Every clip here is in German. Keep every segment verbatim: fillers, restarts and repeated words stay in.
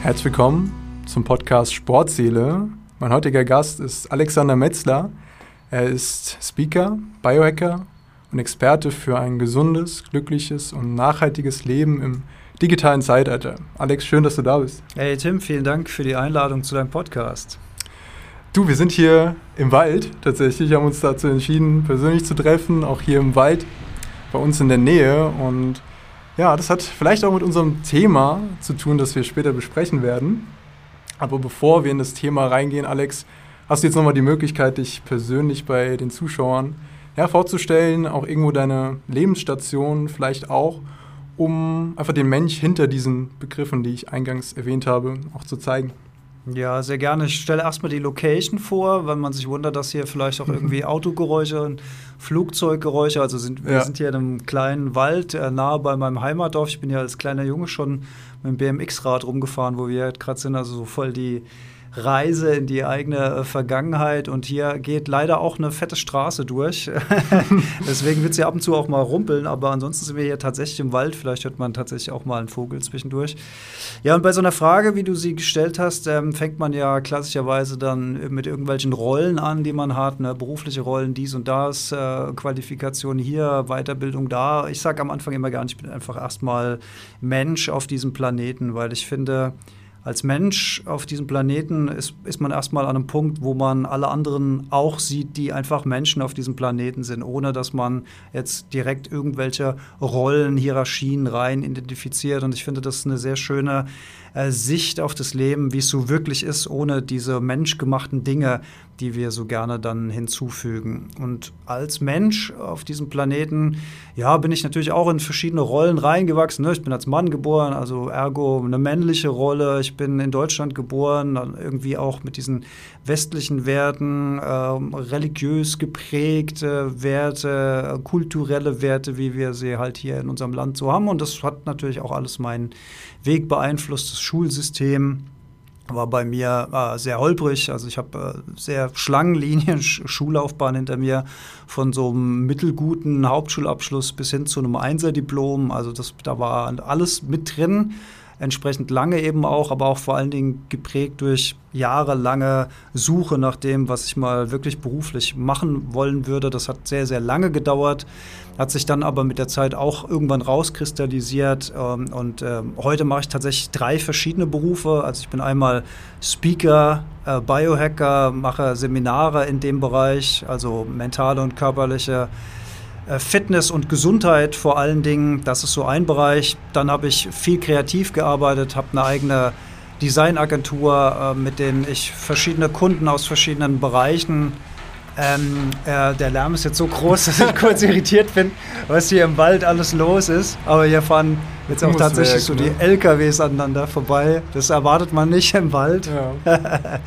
Herzlich willkommen zum Podcast Sportseele. Mein heutiger Gast ist Alexander Metzler. Er ist Speaker, Biohacker und Experte für ein gesundes, glückliches und nachhaltiges Leben im digitalen Zeitalter. Alex, schön, dass du da bist. Hey Tim, vielen Dank für die Einladung zu deinem Podcast. Du, wir sind hier im Wald tatsächlich, haben uns dazu entschieden, persönlich zu treffen, auch hier im Wald bei uns in der Nähe. Und ja, das hat vielleicht auch mit unserem Thema zu tun, das wir später besprechen werden. Aber bevor wir in das Thema reingehen, Alex, hast du jetzt nochmal die Möglichkeit, dich persönlich bei den Zuschauern ja, vorzustellen, auch irgendwo deine Lebensstation vielleicht auch, um einfach den Mensch hinter diesen Begriffen, die ich eingangs erwähnt habe, auch zu zeigen. Ja, sehr gerne. Ich stelle erstmal die Location vor, weil man sich wundert, dass hier vielleicht auch irgendwie Autogeräusche und Flugzeuggeräusche, also sind, wir ja. sind hier in einem kleinen Wald äh, nahe bei meinem Heimatdorf. Ich bin ja als kleiner Junge schon mit dem B M X-Rad rumgefahren, wo wir halt gerade sind, also so voll die Reise in die eigene äh, Vergangenheit, und hier geht leider auch eine fette Straße durch. Deswegen wird es ja ab und zu auch mal rumpeln, aber ansonsten sind wir hier tatsächlich im Wald. Vielleicht hört man tatsächlich auch mal einen Vogel zwischendurch. Ja, und bei so einer Frage, wie du sie gestellt hast, ähm, fängt man ja klassischerweise dann mit irgendwelchen Rollen an, die man hat, ne? Berufliche Rollen, dies und das, äh, Qualifikation hier, Weiterbildung da. Ich sage am Anfang immer gar nicht, ich bin einfach erstmal Mensch auf diesem Planeten, weil ich finde, als Mensch auf diesem Planeten ist, ist man erstmal an einem Punkt, wo man alle anderen auch sieht, die einfach Menschen auf diesem Planeten sind, ohne dass man jetzt direkt irgendwelche Rollen, Hierarchien rein identifiziert. Und ich finde, das ist eine sehr schöne äh, Sicht auf das Leben, wie es so wirklich ist, ohne diese menschgemachten Dinge, die wir so gerne dann hinzufügen. Und als Mensch auf diesem Planeten, ja, bin ich natürlich auch in verschiedene Rollen reingewachsen. Ne? Ich bin als Mann geboren, also ergo eine männliche Rolle. Ich bin in Deutschland geboren, dann irgendwie auch mit diesen westlichen Werten, ähm, religiös geprägte Werte, kulturelle Werte, wie wir sie halt hier in unserem Land so haben. Und das hat natürlich auch alles meinen Weg beeinflusst. Das Schulsystem war bei mir äh, sehr holprig. Also ich habe äh, sehr Schlangenlinien, Sch- Schullaufbahn hinter mir, von so einem mittelguten Hauptschulabschluss bis hin zu einem Einserdiplom. Also das, da war alles mit drin, entsprechend lange eben auch, aber auch vor allen Dingen geprägt durch jahrelange Suche nach dem, was ich mal wirklich beruflich machen wollen würde. Das hat sehr, sehr lange gedauert, hat sich dann aber mit der Zeit auch irgendwann rauskristallisiert. Ähm, und ähm, heute mache ich tatsächlich drei verschiedene Berufe. Also ich bin einmal Speaker, äh, Biohacker, mache Seminare in dem Bereich, also mentale und körperliche Fitness und Gesundheit vor allen Dingen, das ist so ein Bereich. Dann habe ich viel kreativ gearbeitet, habe eine eigene Designagentur, äh, mit denen ich verschiedene Kunden aus verschiedenen Bereichen, ähm, äh, der Lärm ist jetzt so groß, dass ich kurz irritiert bin, was hier im Wald alles los ist. Aber hier fahren jetzt auch tatsächlich weg, so ne? Die L K Ws aneinander vorbei. Das erwartet man nicht im Wald. Ja.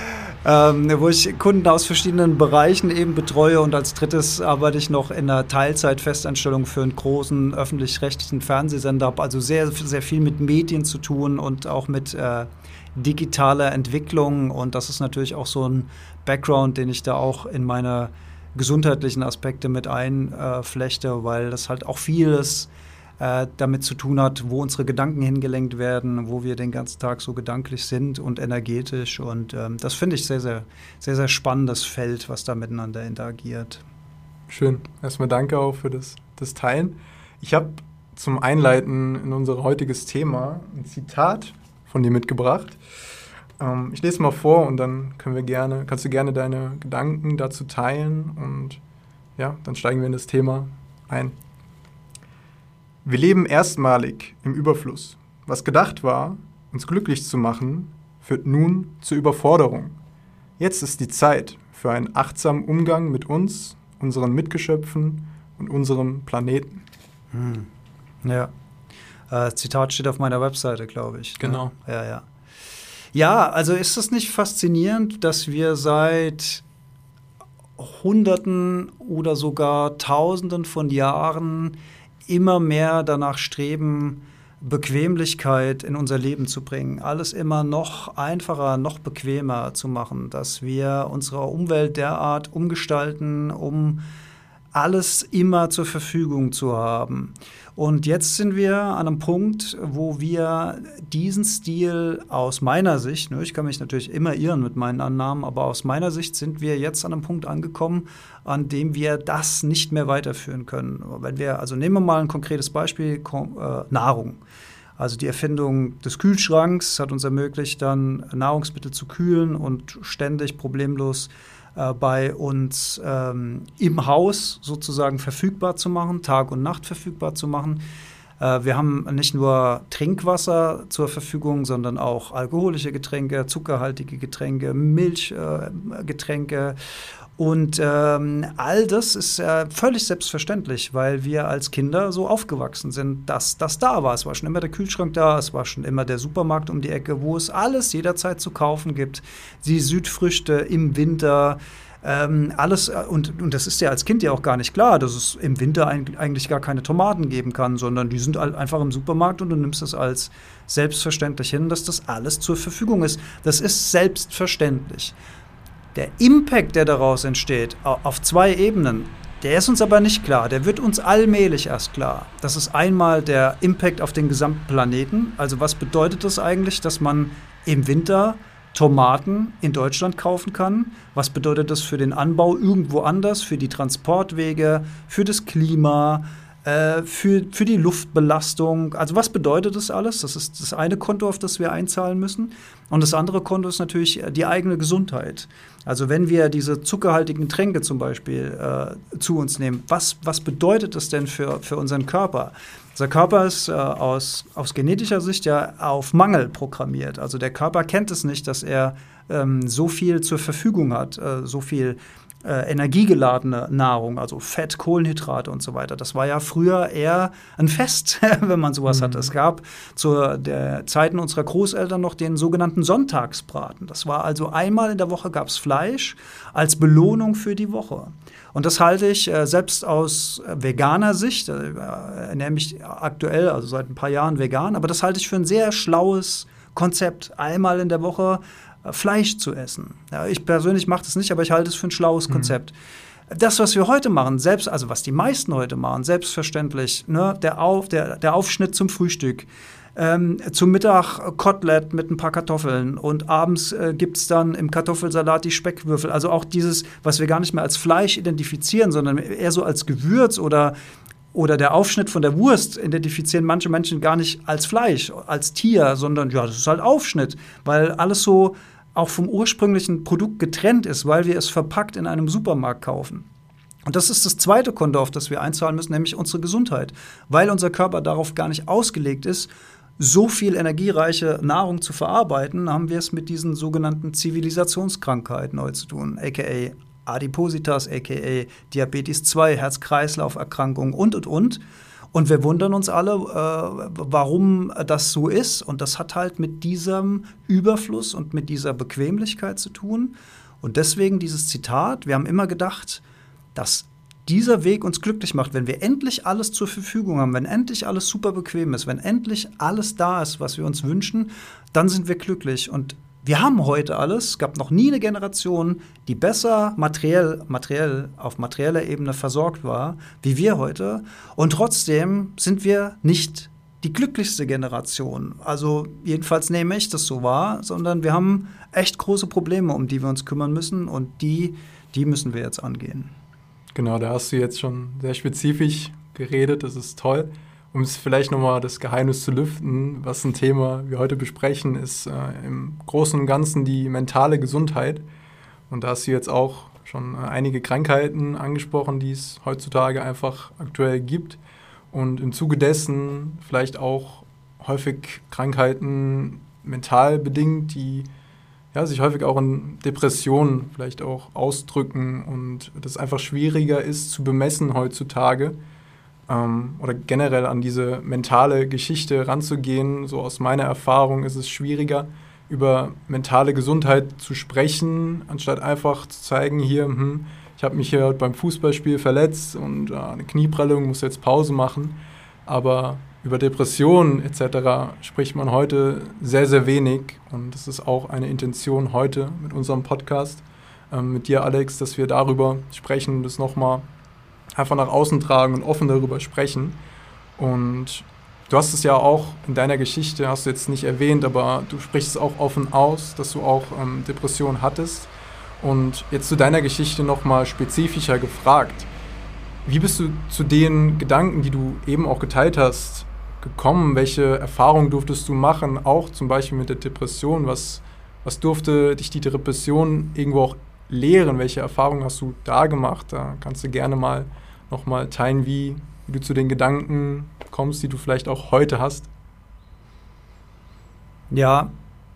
Ähm, wo ich Kunden aus verschiedenen Bereichen eben betreue, und als drittes arbeite ich noch in einer Teilzeitfestanstellung für einen großen öffentlich-rechtlichen Fernsehsender, habe also sehr, sehr viel mit Medien zu tun und auch mit äh, digitaler Entwicklung, und das ist natürlich auch so ein Background, den ich da auch in meine gesundheitlichen Aspekte mit einflechte, äh, weil das halt auch vieles Äh, damit zu tun hat, wo unsere Gedanken hingelenkt werden, wo wir den ganzen Tag so gedanklich sind und energetisch. Und ähm, das finde ich sehr, sehr, sehr, sehr spannendes Feld, was da miteinander interagiert. Schön. Erstmal danke auch für das, das Teilen. Ich habe zum Einleiten in unser heutiges Thema ein Zitat von dir mitgebracht. Ähm, ich lese mal vor, und dann können wir gerne, kannst du gerne deine Gedanken dazu teilen, und ja, dann steigen wir in das Thema ein. Wir leben erstmalig im Überfluss. Was gedacht war, uns glücklich zu machen, führt nun zur Überforderung. Jetzt ist die Zeit für einen achtsamen Umgang mit uns, unseren Mitgeschöpfen und unserem Planeten. Hm. Ja, äh, Zitat steht auf meiner Webseite, glaube ich. Genau. Ne? Ja, ja. Ja, also ist es nicht faszinierend, dass wir seit Hunderten oder sogar Tausenden von Jahren immer mehr danach streben, Bequemlichkeit in unser Leben zu bringen, alles immer noch einfacher, noch bequemer zu machen, dass wir unsere Umwelt derart umgestalten, um alles immer zur Verfügung zu haben. Und jetzt sind wir an einem Punkt, wo wir diesen Stil aus meiner Sicht, ne, ich kann mich natürlich immer irren mit meinen Annahmen, aber aus meiner Sicht sind wir jetzt an einem Punkt angekommen, an dem wir das nicht mehr weiterführen können. Wenn wir, also nehmen wir mal ein konkretes Beispiel, äh, Nahrung. Also die Erfindung des Kühlschranks hat uns ermöglicht, dann Nahrungsmittel zu kühlen und ständig problemlos äh, bei uns ähm, im Haus sozusagen verfügbar zu machen, Tag und Nacht verfügbar zu machen. Äh, wir haben nicht nur Trinkwasser zur Verfügung, sondern auch alkoholische Getränke, zuckerhaltige Getränke, Milchgetränke. Äh, Und ähm, all das ist äh, völlig selbstverständlich, weil wir als Kinder so aufgewachsen sind, dass das da war. Es war schon immer der Kühlschrank da, es war schon immer der Supermarkt um die Ecke, wo es alles jederzeit zu kaufen gibt. Die Südfrüchte im Winter, ähm, alles. Und, und das ist ja als Kind ja auch gar nicht klar, dass es im Winter eigentlich gar keine Tomaten geben kann, sondern die sind einfach im Supermarkt und du nimmst das als selbstverständlich hin, dass das alles zur Verfügung ist. Das ist selbstverständlich. Der Impact, der daraus entsteht, auf zwei Ebenen, der ist uns aber nicht klar. Der wird uns allmählich erst klar. Das ist einmal der Impact auf den gesamten Planeten. Also was bedeutet das eigentlich, dass man im Winter Tomaten in Deutschland kaufen kann? Was bedeutet das für den Anbau irgendwo anders, für die Transportwege, für das Klima, äh, für, für die Luftbelastung? Also was bedeutet das alles? Das ist das eine Konto, auf das wir einzahlen müssen. Und das andere Konto ist natürlich die eigene Gesundheit. Also wenn wir diese zuckerhaltigen Tränke zum Beispiel äh, zu uns nehmen, was, was bedeutet das denn für, für unseren Körper? Unser Körper ist äh, aus, aus genetischer Sicht ja auf Mangel programmiert. Also der Körper kennt es nicht, dass er ähm, so viel zur Verfügung hat, äh, so viel äh, energiegeladene Nahrung, also Fett, Kohlenhydrate und so weiter. Das war ja früher eher ein Fest, wenn man sowas mhm. hatte. Es gab zu der Zeiten unserer Großeltern noch den sogenannten Sonntagsbraten. Das war also einmal in der Woche gab es Fleisch als Belohnung für die Woche. Und das halte ich äh, selbst aus äh, veganer Sicht, äh, ernähre mich aktuell, also seit ein paar Jahren vegan, aber das halte ich für ein sehr schlaues Konzept, einmal in der Woche äh, Fleisch zu essen. Ja, ich persönlich mache das nicht, aber ich halte es für ein schlaues mhm. Konzept. Das, was wir heute machen, selbst, also was die meisten heute machen, selbstverständlich, ne, der, Auf, der, der Aufschnitt zum Frühstück, Ähm, zum Mittag Kotelett mit ein paar Kartoffeln und abends äh, gibt es dann im Kartoffelsalat die Speckwürfel. Also auch dieses, was wir gar nicht mehr als Fleisch identifizieren, sondern eher so als Gewürz oder, oder der Aufschnitt von der Wurst identifizieren manche Menschen gar nicht als Fleisch, als Tier, sondern ja, das ist halt Aufschnitt, weil alles so auch vom ursprünglichen Produkt getrennt ist, weil wir es verpackt in einem Supermarkt kaufen. Und das ist das zweite Konto, auf das wir einzahlen müssen, nämlich unsere Gesundheit, weil unser Körper darauf gar nicht ausgelegt ist, so viel energiereiche Nahrung zu verarbeiten, haben wir es mit diesen sogenannten Zivilisationskrankheiten heute zu tun, aka Adipositas, aka Diabetes zwei, Herz-Kreislauf-Erkrankungen und, und, und. Und wir wundern uns alle, äh, warum das so ist. Und das hat halt mit diesem Überfluss und mit dieser Bequemlichkeit zu tun. Und deswegen dieses Zitat, wir haben immer gedacht, dass dieser Weg uns glücklich macht, wenn wir endlich alles zur Verfügung haben, wenn endlich alles super bequem ist, wenn endlich alles da ist, was wir uns wünschen, dann sind wir glücklich. Und wir haben heute alles. Es gab noch nie eine Generation, die besser materiell, materiell auf materieller Ebene versorgt war, wie wir heute. Und trotzdem sind wir nicht die glücklichste Generation. Also jedenfalls nehme ich das so wahr, sondern wir haben echt große Probleme, um die wir uns kümmern müssen. Und die, die müssen wir jetzt angehen. Genau, da hast du jetzt schon sehr spezifisch geredet, das ist toll. Um es vielleicht nochmal das Geheimnis zu lüften, was ein Thema wir heute besprechen, ist äh, im Großen und Ganzen die mentale Gesundheit. Und da hast du jetzt auch schon äh, einige Krankheiten angesprochen, die es heutzutage einfach aktuell gibt. Und im Zuge dessen vielleicht auch häufig Krankheiten mental bedingt, die ja, sich häufig auch in Depressionen vielleicht auch ausdrücken und das einfach schwieriger ist zu bemessen heutzutage ähm, oder generell an diese mentale Geschichte ranzugehen. So aus meiner Erfahrung ist es schwieriger, über mentale Gesundheit zu sprechen, anstatt einfach zu zeigen, hier, hm, ich habe mich hier beim Fußballspiel verletzt und äh, eine Knieprellung, muss jetzt Pause machen, aber über Depressionen et cetera spricht man heute sehr, sehr wenig und das ist auch eine Intention heute mit unserem Podcast, ähm, mit dir, Alex, dass wir darüber sprechen und das nochmal einfach nach außen tragen und offen darüber sprechen. Und du hast es ja auch in deiner Geschichte, hast du jetzt nicht erwähnt, aber du sprichst es auch offen aus, dass du auch ähm, Depressionen hattest. Und jetzt zu deiner Geschichte nochmal spezifischer gefragt. Wie bist du zu den Gedanken, die du eben auch geteilt hast, gekommen? Welche Erfahrungen durftest du machen, auch zum Beispiel mit der Depression? Was, was durfte dich die Depression irgendwo auch lehren? Welche Erfahrungen hast du da gemacht? Da kannst du gerne mal nochmal teilen, wie, wie du zu den Gedanken kommst, die du vielleicht auch heute hast. Ja,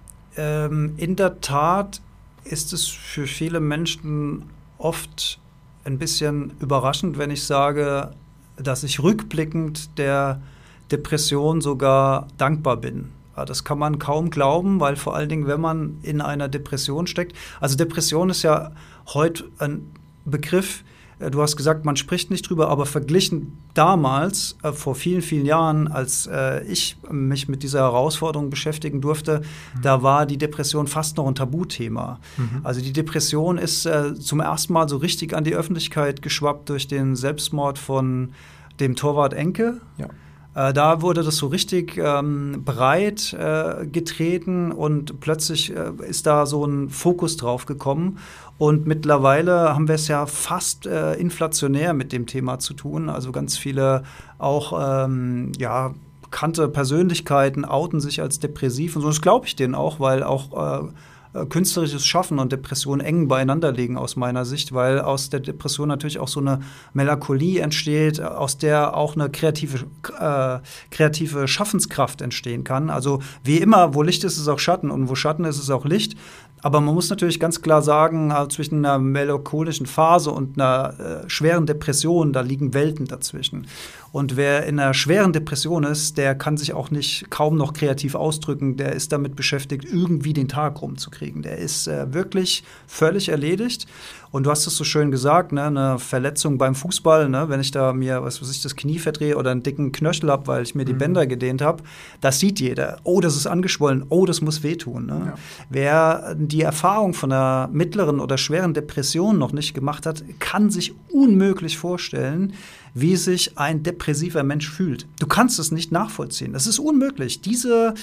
ähm, in der Tat ist es für viele Menschen oft ein bisschen überraschend, wenn ich sage, dass ich rückblickend der Depression sogar dankbar bin. Das kann man kaum glauben, weil vor allen Dingen, wenn man in einer Depression steckt, also Depression ist ja heute ein Begriff, du hast gesagt, man spricht nicht drüber, aber verglichen damals, äh, vor vielen, vielen Jahren, als äh, ich mich mit dieser Herausforderung beschäftigen durfte, mhm. da war die Depression fast noch ein Tabuthema. Mhm. Also die Depression ist äh, zum ersten Mal so richtig an die Öffentlichkeit geschwappt durch den Selbstmord von dem Torvald Enke. Ja. Äh, da wurde das so richtig ähm, breit äh, getreten und plötzlich äh, ist da so ein Fokus drauf gekommen. Und mittlerweile haben wir es ja fast äh, inflationär mit dem Thema zu tun. Also ganz viele auch ähm, ja, bekannte Persönlichkeiten outen sich als depressiv. Und so, das glaube ich denen auch, weil auch äh, künstlerisches Schaffen und Depression eng beieinander liegen aus meiner Sicht, weil aus der Depression natürlich auch so eine Melancholie entsteht, aus der auch eine kreative, äh, kreative Schaffenskraft entstehen kann. Also wie immer, wo Licht ist, ist auch Schatten und wo Schatten ist, ist auch Licht. Aber man muss natürlich ganz klar sagen, äh, zwischen einer melancholischen Phase und einer äh, schweren Depression, da liegen Welten dazwischen. Und wer in einer schweren Depression ist, der kann sich auch nicht kaum noch kreativ ausdrücken. Der ist damit beschäftigt, irgendwie den Tag rumzukriegen. Der ist äh, wirklich völlig erledigt. Und du hast es so schön gesagt, ne, eine Verletzung beim Fußball, ne, wenn ich da mir, was weiß ich, das Knie verdrehe oder einen dicken Knöchel habe, weil ich mir die mhm. Bänder gedehnt habe, das sieht jeder. Oh, das ist angeschwollen. Oh, das muss wehtun. Ne? Ja. Wer die Erfahrung von einer mittleren oder schweren Depression noch nicht gemacht hat, kann sich unmöglich vorstellen, wie sich ein depressiver Mensch fühlt. Du kannst es nicht nachvollziehen. Das ist unmöglich. Diese,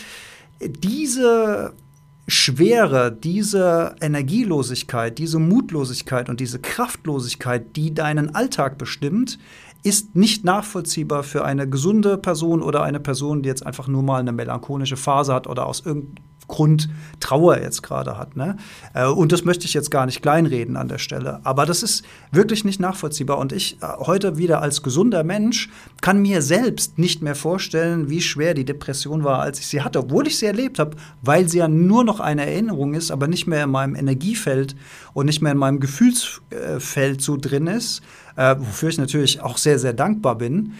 diese Schwere, diese Energielosigkeit, diese Mutlosigkeit und diese Kraftlosigkeit, die deinen Alltag bestimmt, ist nicht nachvollziehbar für eine gesunde Person oder eine Person, die jetzt einfach nur mal eine melancholische Phase hat oder aus irgendeinem Grund Trauer jetzt gerade hat. Ne? Und das möchte ich jetzt gar nicht kleinreden an der Stelle. Aber das ist wirklich nicht nachvollziehbar. Und ich heute wieder als gesunder Mensch kann mir selbst nicht mehr vorstellen, wie schwer die Depression war, als ich sie hatte. Obwohl ich sie erlebt habe, weil sie ja nur noch eine Erinnerung ist, aber nicht mehr in meinem Energiefeld und nicht mehr in meinem Gefühlsfeld so drin ist. Äh, wofür ich natürlich auch sehr, sehr dankbar bin.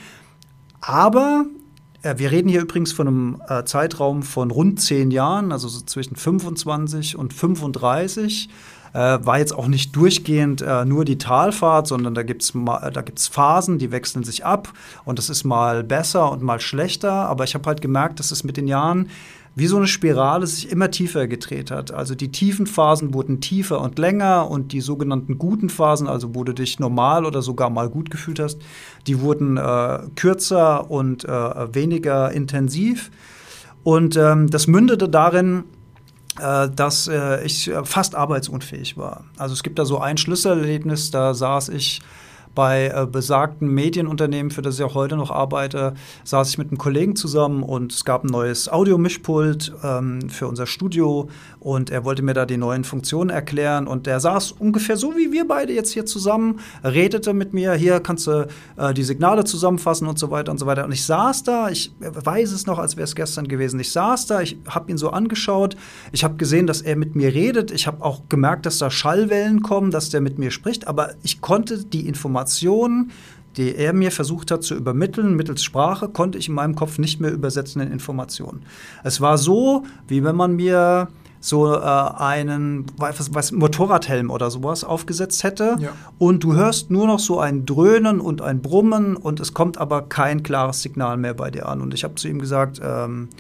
Aber äh, wir reden hier übrigens von einem äh, Zeitraum von rund zehn Jahren, also so zwischen fünfundzwanzig und fünfunddreißig. Äh, war jetzt auch nicht durchgehend äh, nur die Talfahrt, sondern da gibt es da gibt's Phasen, die wechseln sich ab. Und das ist mal besser und mal schlechter. Aber ich habe halt gemerkt, dass es mit den Jahren wie so eine Spirale sich immer tiefer gedreht hat. Also die tiefen Phasen wurden tiefer und länger und die sogenannten guten Phasen, also wo du dich normal oder sogar mal gut gefühlt hast, die wurden äh, kürzer und äh, weniger intensiv. Und ähm, das mündete darin, äh, dass äh, ich fast arbeitsunfähig war. Also es gibt da so ein Schlüsselerlebnis, da saß ich bei äh, besagten Medienunternehmen, für das ich auch heute noch arbeite, saß ich mit einem Kollegen zusammen und es gab ein neues Audiomischpult ähm, für unser Studio und er wollte mir da die neuen Funktionen erklären und er saß ungefähr so wie wir beide jetzt hier zusammen, redete mit mir, hier kannst du äh, die Signale zusammenfassen und so weiter und so weiter. Und ich saß da, ich weiß es noch, als wäre es gestern gewesen, ich saß da, ich habe ihn so angeschaut, ich habe gesehen, dass er mit mir redet, ich habe auch gemerkt, dass da Schallwellen kommen, dass der mit mir spricht, aber ich konnte die Informationen, die er mir versucht hat zu übermitteln, mittels Sprache, konnte ich in meinem Kopf nicht mehr übersetzen in Informationen. Es war so, wie wenn man mir so äh, einen was, was, Motorradhelm oder sowas aufgesetzt hätte ja. Und du hörst nur noch so ein Dröhnen und ein Brummen und es kommt aber kein klares Signal mehr bei dir an. Und ich habe zu ihm gesagt, ähm,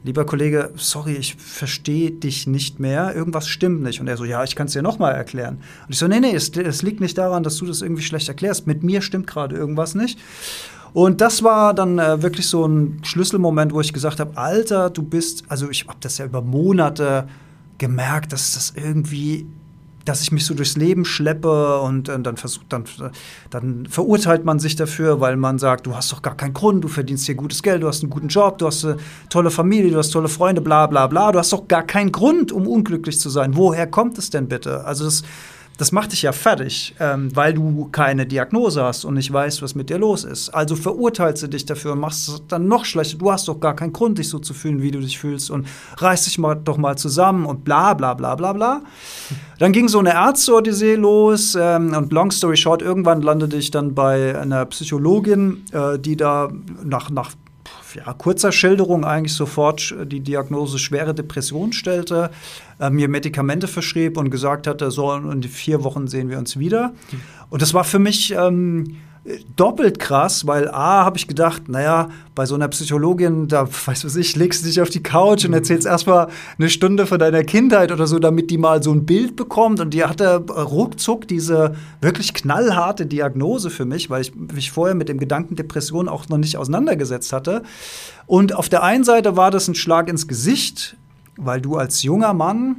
lieber Kollege, sorry, ich verstehe dich nicht mehr, irgendwas stimmt nicht. Und er so, ja, ich kann es dir noch mal erklären. Und ich so, nee, nee, es, es liegt nicht daran, dass du das irgendwie schlecht erklärst. Mit mir stimmt gerade irgendwas nicht. Und das war dann äh, wirklich so ein Schlüsselmoment, wo ich gesagt habe, Alter, du bist, also ich habe das ja über Monate gemerkt, dass das irgendwie, dass ich mich so durchs Leben schleppe und äh, dann versucht, dann, dann verurteilt man sich dafür, weil man sagt, du hast doch gar keinen Grund, du verdienst hier gutes Geld, du hast einen guten Job, du hast eine tolle Familie, du hast tolle Freunde, bla bla bla, du hast doch gar keinen Grund, um unglücklich zu sein. Woher kommt es denn bitte? Also das Das macht dich ja fertig, ähm, weil du keine Diagnose hast und nicht weißt, was mit dir los ist. Also verurteilst du dich dafür und machst es dann noch schlechter. Du hast doch gar keinen Grund, dich so zu fühlen, wie du dich fühlst. Und reiß dich mal, doch mal zusammen und bla bla bla bla bla. Dann ging so eine Ärzte-Odyssee los. Ähm, und long story short, irgendwann landete ich dann bei einer Psychologin, äh, die da nach, nach ja, kurzer Schilderung eigentlich sofort die Diagnose schwere Depression stellte, äh, mir Medikamente verschrieb und gesagt hatte, so in vier Wochen sehen wir uns wieder. Mhm. Und das war für mich ähm, doppelt krass, weil A, habe ich gedacht, naja, bei so einer Psychologin, da, weiß was ich, legst du dich auf die Couch und erzählst erstmal eine Stunde von deiner Kindheit oder so, damit die mal so ein Bild bekommt. Und die hatte ruckzuck diese wirklich knallharte Diagnose für mich, weil ich mich vorher mit dem Gedanken Depression auch noch nicht auseinandergesetzt hatte. Und auf der einen Seite war das ein Schlag ins Gesicht, weil du als junger Mann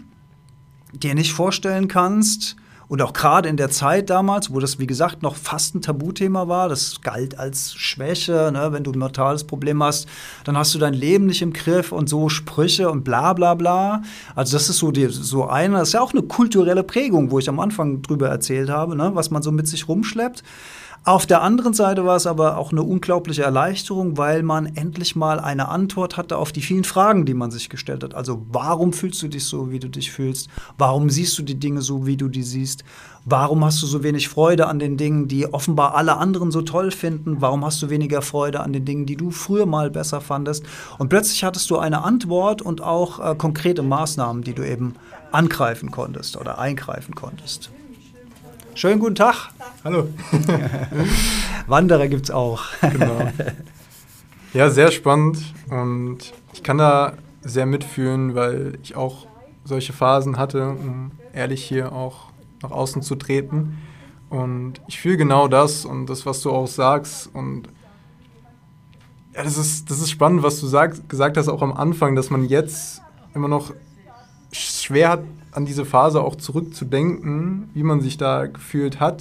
dir nicht vorstellen kannst, und auch gerade in der Zeit damals, wo das, wie gesagt, noch fast ein Tabuthema war, das galt als Schwäche, ne? Wenn du ein mentales Problem hast, dann hast du dein Leben nicht im Griff und so Sprüche und bla bla bla. Also das ist so, die, so eine, das ist ja auch eine kulturelle Prägung, wo ich am Anfang drüber erzählt habe, ne? Was man so mit sich rumschleppt. Auf der anderen Seite war es aber auch eine unglaubliche Erleichterung, weil man endlich mal eine Antwort hatte auf die vielen Fragen, die man sich gestellt hat. Also warum fühlst du dich so, wie du dich fühlst? Warum siehst du die Dinge so, wie du die siehst? Warum hast du so wenig Freude an den Dingen, die offenbar alle anderen so toll finden? Warum hast du weniger Freude an den Dingen, die du früher mal besser fandest? Und plötzlich hattest du eine Antwort und auch äh, konkrete Maßnahmen, die du eben angreifen konntest oder eingreifen konntest. Schönen guten Tag. Hallo. Wanderer gibt's auch. Genau. Ja, sehr spannend und ich kann da sehr mitfühlen, weil ich auch solche Phasen hatte, um ehrlich hier auch nach außen zu treten. Und ich fühle genau das und das, was du auch sagst. Und ja, das ist, das ist spannend, was du sag, gesagt hast, auch am Anfang, dass man jetzt immer noch schwer hat, an diese Phase auch zurückzudenken, wie man sich da gefühlt hat.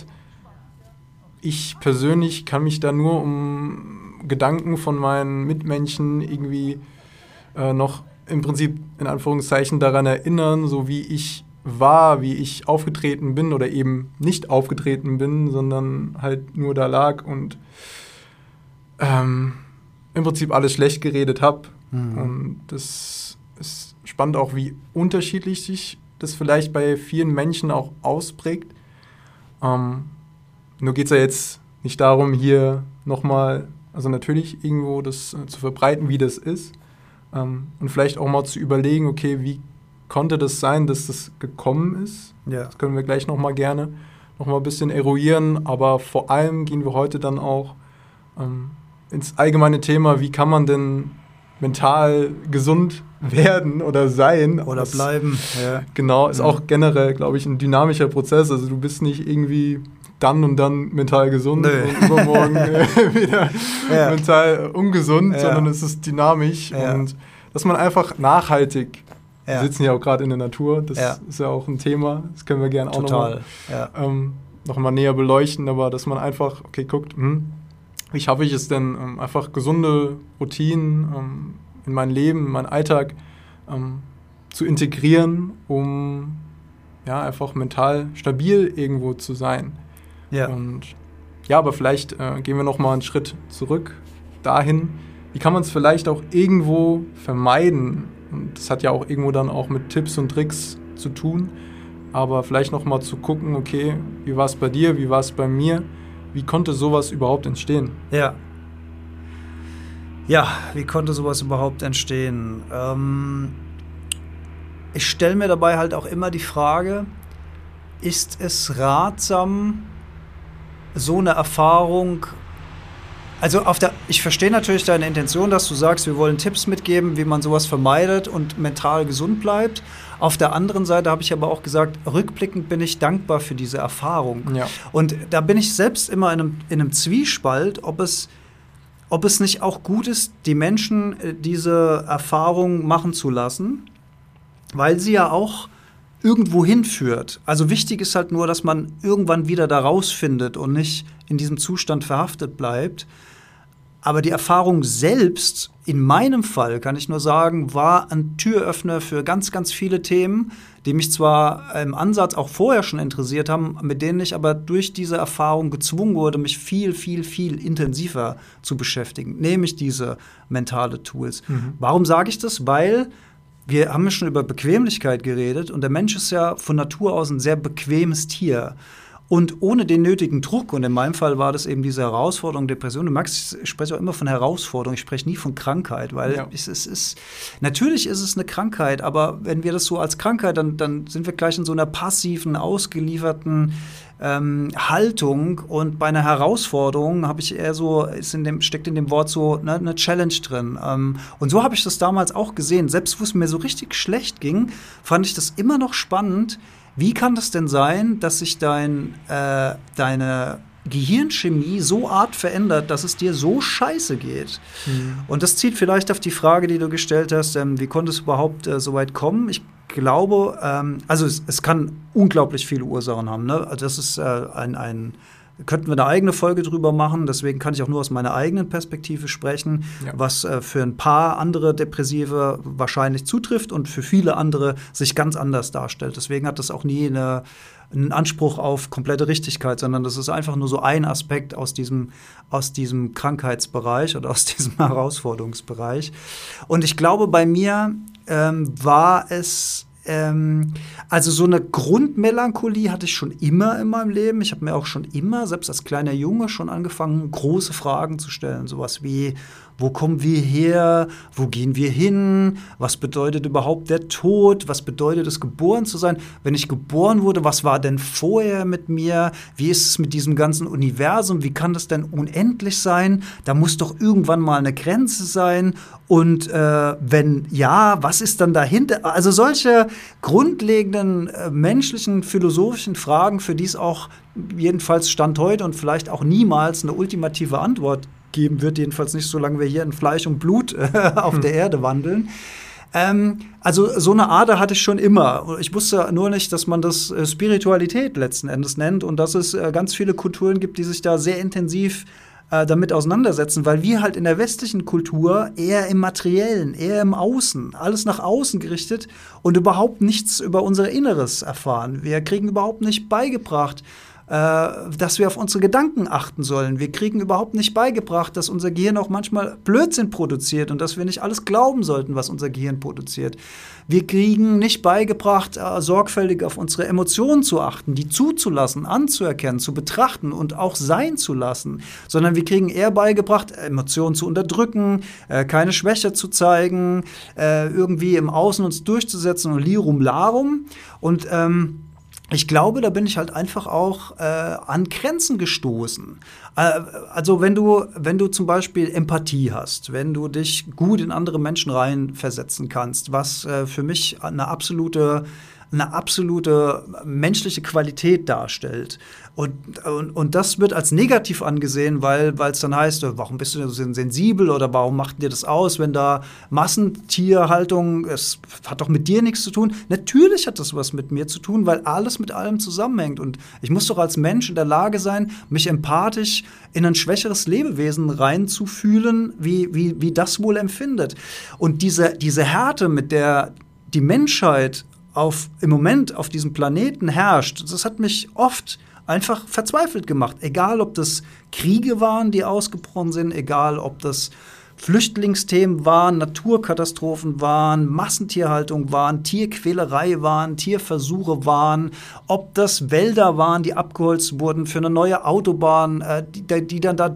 Ich persönlich kann mich da nur um Gedanken von meinen Mitmenschen irgendwie äh, noch im Prinzip in Anführungszeichen daran erinnern, so wie ich war, wie ich aufgetreten bin oder eben nicht aufgetreten bin, sondern halt nur da lag und ähm, im Prinzip alles schlecht geredet habe. Mhm. Und das ist spannend auch, wie unterschiedlich sich das vielleicht bei vielen Menschen auch ausprägt. Ähm, nur geht es ja jetzt nicht darum, hier nochmal, also natürlich irgendwo das äh, zu verbreiten, wie das ist. Ähm, und vielleicht auch mal zu überlegen, okay, wie konnte das sein, dass das gekommen ist? Ja. Das können wir gleich nochmal gerne nochmal ein bisschen eruieren. Aber vor allem gehen wir heute dann auch ähm, ins allgemeine Thema, wie kann man denn mental gesund werden oder sein. Oder das, bleiben. Ja. Genau, ist ja. auch generell, glaube ich, ein dynamischer Prozess. Also du bist nicht irgendwie dann und dann mental gesund Nö. und übermorgen äh, wieder ja. mental ungesund, ja. sondern es ist dynamisch. Ja. Und dass man einfach nachhaltig, ja. wir sitzen ja auch gerade in der Natur, das ja. ist ja auch ein Thema, das können wir gerne auch nochmal ja. ähm, noch mal näher beleuchten, aber dass man einfach, okay, guckt, hm, wie schaffe ich es denn, ähm, einfach gesunde Routinen ähm, in mein Leben, in meinen Alltag ähm, zu integrieren, um ja, einfach mental stabil irgendwo zu sein. Ja. Und ja, aber vielleicht äh, gehen wir noch mal einen Schritt zurück dahin, wie kann man es vielleicht auch irgendwo vermeiden? Und das hat ja auch irgendwo dann auch mit Tipps und Tricks zu tun, aber vielleicht noch mal zu gucken, okay, wie war es bei dir, wie war es bei mir? Wie konnte sowas überhaupt entstehen? Ja. Ja, wie konnte sowas überhaupt entstehen? Ähm, ich stelle mir dabei halt auch immer die Frage, ist es ratsam, so eine Erfahrung Also auf der, ich verstehe natürlich deine Intention, dass du sagst, wir wollen Tipps mitgeben, wie man sowas vermeidet und mental gesund bleibt. Auf der anderen Seite habe ich aber auch gesagt, rückblickend bin ich dankbar für diese Erfahrung. Ja. Und da bin ich selbst immer in einem, in einem Zwiespalt, ob es, ob es nicht auch gut ist, die Menschen diese Erfahrung machen zu lassen, weil sie ja auch irgendwo hinführt. Also wichtig ist halt nur, dass man irgendwann wieder da rausfindet und nicht in diesem Zustand verhaftet bleibt. Aber die Erfahrung selbst, in meinem Fall, kann ich nur sagen, war ein Türöffner für ganz, ganz viele Themen, die mich zwar im Ansatz auch vorher schon interessiert haben, mit denen ich aber durch diese Erfahrung gezwungen wurde, mich viel, viel, viel intensiver zu beschäftigen, nämlich diese mentale Tools. Mhm. Warum sage ich das? Weil wir haben ja schon über Bequemlichkeit geredet und der Mensch ist ja von Natur aus ein sehr bequemes Tier. Und ohne den nötigen Druck, und in meinem Fall war das eben diese Herausforderung, Depression. Du merkst, ich spreche auch immer von Herausforderung, ich spreche nie von Krankheit, weil ja. es, es ist, natürlich ist es eine Krankheit, aber wenn wir das so als Krankheit, dann, dann sind wir gleich in so einer passiven, ausgelieferten ähm, Haltung. Und bei einer Herausforderung habe ich eher so, ist in dem, steckt in dem Wort so ne, eine Challenge drin. Ähm, und so habe ich das damals auch gesehen. Selbst wo es mir so richtig schlecht ging, fand ich das immer noch spannend. Wie kann das denn sein, dass sich dein, äh, deine Gehirnchemie so arg verändert, dass es dir so scheiße geht? Mhm. Und das zieht vielleicht auf die Frage, die du gestellt hast, ähm, wie konnte es überhaupt äh, so weit kommen? Ich glaube, ähm, also es, es kann unglaublich viele Ursachen haben. Ne? Also das ist äh, ein, ein könnten wir eine eigene Folge drüber machen, deswegen kann ich auch nur aus meiner eigenen Perspektive sprechen, ja. was äh, für ein paar andere Depressive wahrscheinlich zutrifft und für viele andere sich ganz anders darstellt. Deswegen hat das auch nie eine, einen Anspruch auf komplette Richtigkeit, sondern das ist einfach nur so ein Aspekt aus diesem, aus diesem Krankheitsbereich oder aus diesem Herausforderungsbereich. Und ich glaube, bei mir ähm, war es Ähm, also so eine Grundmelancholie hatte ich schon immer in meinem Leben. Ich habe mir auch schon immer, selbst als kleiner Junge, schon angefangen, große Fragen zu stellen. Sowas wie, wo kommen wir her? Wo gehen wir hin? Was bedeutet überhaupt der Tod? Was bedeutet es, geboren zu sein? Wenn ich geboren wurde, was war denn vorher mit mir? Wie ist es mit diesem ganzen Universum? Wie kann das denn unendlich sein? Da muss doch irgendwann mal eine Grenze sein. Und äh, wenn ja, was ist dann dahinter? Also solche grundlegenden äh, menschlichen, philosophischen Fragen, für die es auch jedenfalls Stand heute und vielleicht auch niemals eine ultimative Antwort geben wird, jedenfalls nicht, solange wir hier in Fleisch und Blut äh, auf hm. der Erde wandeln. Ähm, also so eine Ader hatte ich schon immer. Ich wusste nur nicht, dass man das äh, Spiritualität letzten Endes nennt und dass es äh, ganz viele Kulturen gibt, die sich da sehr intensiv äh, damit auseinandersetzen, weil wir halt in der westlichen Kultur eher im Materiellen, eher im Außen, alles nach außen gerichtet und überhaupt nichts über unser Inneres erfahren. Wir kriegen überhaupt nicht beigebracht, dass wir auf unsere Gedanken achten sollen. Wir kriegen überhaupt nicht beigebracht, dass unser Gehirn auch manchmal Blödsinn produziert und dass wir nicht alles glauben sollten, was unser Gehirn produziert. Wir kriegen nicht beigebracht, äh, sorgfältig auf unsere Emotionen zu achten, die zuzulassen, anzuerkennen, zu betrachten und auch sein zu lassen, sondern wir kriegen eher beigebracht, Emotionen zu unterdrücken, äh, keine Schwäche zu zeigen, äh, irgendwie im Außen uns durchzusetzen und lirum larum. Und ähm, ich glaube, da bin ich halt einfach auch äh, an Grenzen gestoßen. Äh, also wenn du, wenn du zum Beispiel Empathie hast, wenn du dich gut in andere Menschen reinversetzen kannst, was äh, für mich eine absolute eine absolute menschliche Qualität darstellt. Und, und, und das wird als negativ angesehen, weil es dann heißt, warum bist du so sensibel oder warum macht dir das aus, wenn da Massentierhaltung, es hat doch mit dir nichts zu tun. Natürlich hat das was mit mir zu tun, weil alles mit allem zusammenhängt. Und ich muss doch als Mensch in der Lage sein, mich empathisch in ein schwächeres Lebewesen reinzufühlen, wie, wie, wie das wohl empfindet. Und diese, diese Härte, mit der die Menschheit auf, im Moment auf diesem Planeten herrscht, das hat mich oft einfach verzweifelt gemacht. Egal, ob das Kriege waren, die ausgebrochen sind, egal, ob das Flüchtlingsthemen waren, Naturkatastrophen waren, Massentierhaltung waren, Tierquälerei waren, Tierversuche waren, ob das Wälder waren, die abgeholzt wurden für eine neue Autobahn, äh, die, die dann da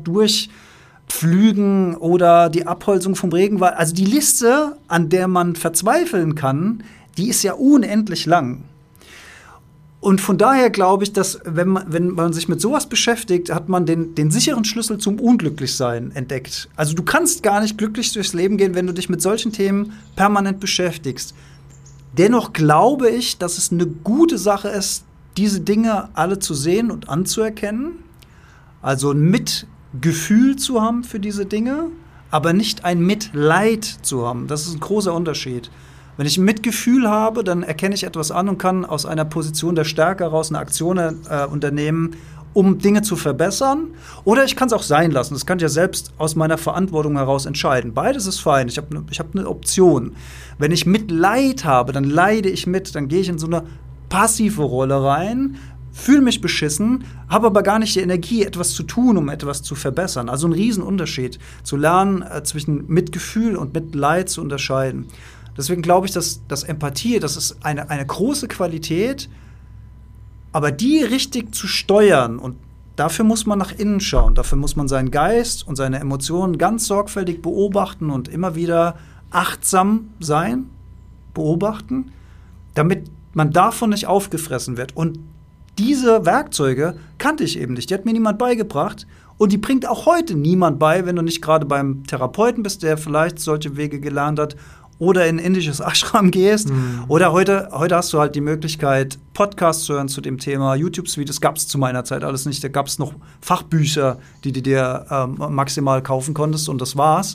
durchpflügen oder die Abholzung vom Regenwald. Also die Liste, an der man verzweifeln kann, die ist ja unendlich lang. Und von daher glaube ich, dass wenn man, wenn man sich mit sowas beschäftigt, hat man den, den sicheren Schlüssel zum Unglücklichsein entdeckt. Also du kannst gar nicht glücklich durchs Leben gehen, wenn du dich mit solchen Themen permanent beschäftigst. Dennoch glaube ich, dass es eine gute Sache ist, diese Dinge alle zu sehen und anzuerkennen. Also ein Mitgefühl zu haben für diese Dinge, aber nicht ein Mitleid zu haben. Das ist ein großer Unterschied. Wenn ich ein Mitgefühl habe, dann erkenne ich etwas an und kann aus einer Position der Stärke heraus eine Aktion äh, unternehmen, um Dinge zu verbessern. Oder ich kann es auch sein lassen. Das kann ich ja selbst aus meiner Verantwortung heraus entscheiden. Beides ist fein. Ich habe ne, ich hab eine Option. Wenn ich Mitleid habe, dann leide ich mit. Dann gehe ich in so eine passive Rolle rein, fühle mich beschissen, habe aber gar nicht die Energie, etwas zu tun, um etwas zu verbessern. Also ein Riesenunterschied. Zu lernen, äh, zwischen Mitgefühl und Mitleid zu unterscheiden. Deswegen glaube ich, dass, dass Empathie, das ist eine, eine große Qualität, aber die richtig zu steuern, und dafür muss man nach innen schauen, dafür muss man seinen Geist und seine Emotionen ganz sorgfältig beobachten und immer wieder achtsam sein, beobachten, damit man davon nicht aufgefressen wird. Und diese Werkzeuge kannte ich eben nicht, die hat mir niemand beigebracht. Und die bringt auch heute niemand bei, wenn du nicht gerade beim Therapeuten bist, der vielleicht solche Wege gelernt hat, oder in ein indisches Ashram gehst. Mhm. Oder heute, heute hast du halt die Möglichkeit, Podcasts zu hören zu dem Thema, YouTube-Videos gab es zu meiner Zeit alles nicht. Da gab es noch Fachbücher, die du dir ähm, maximal kaufen konntest, und das war's.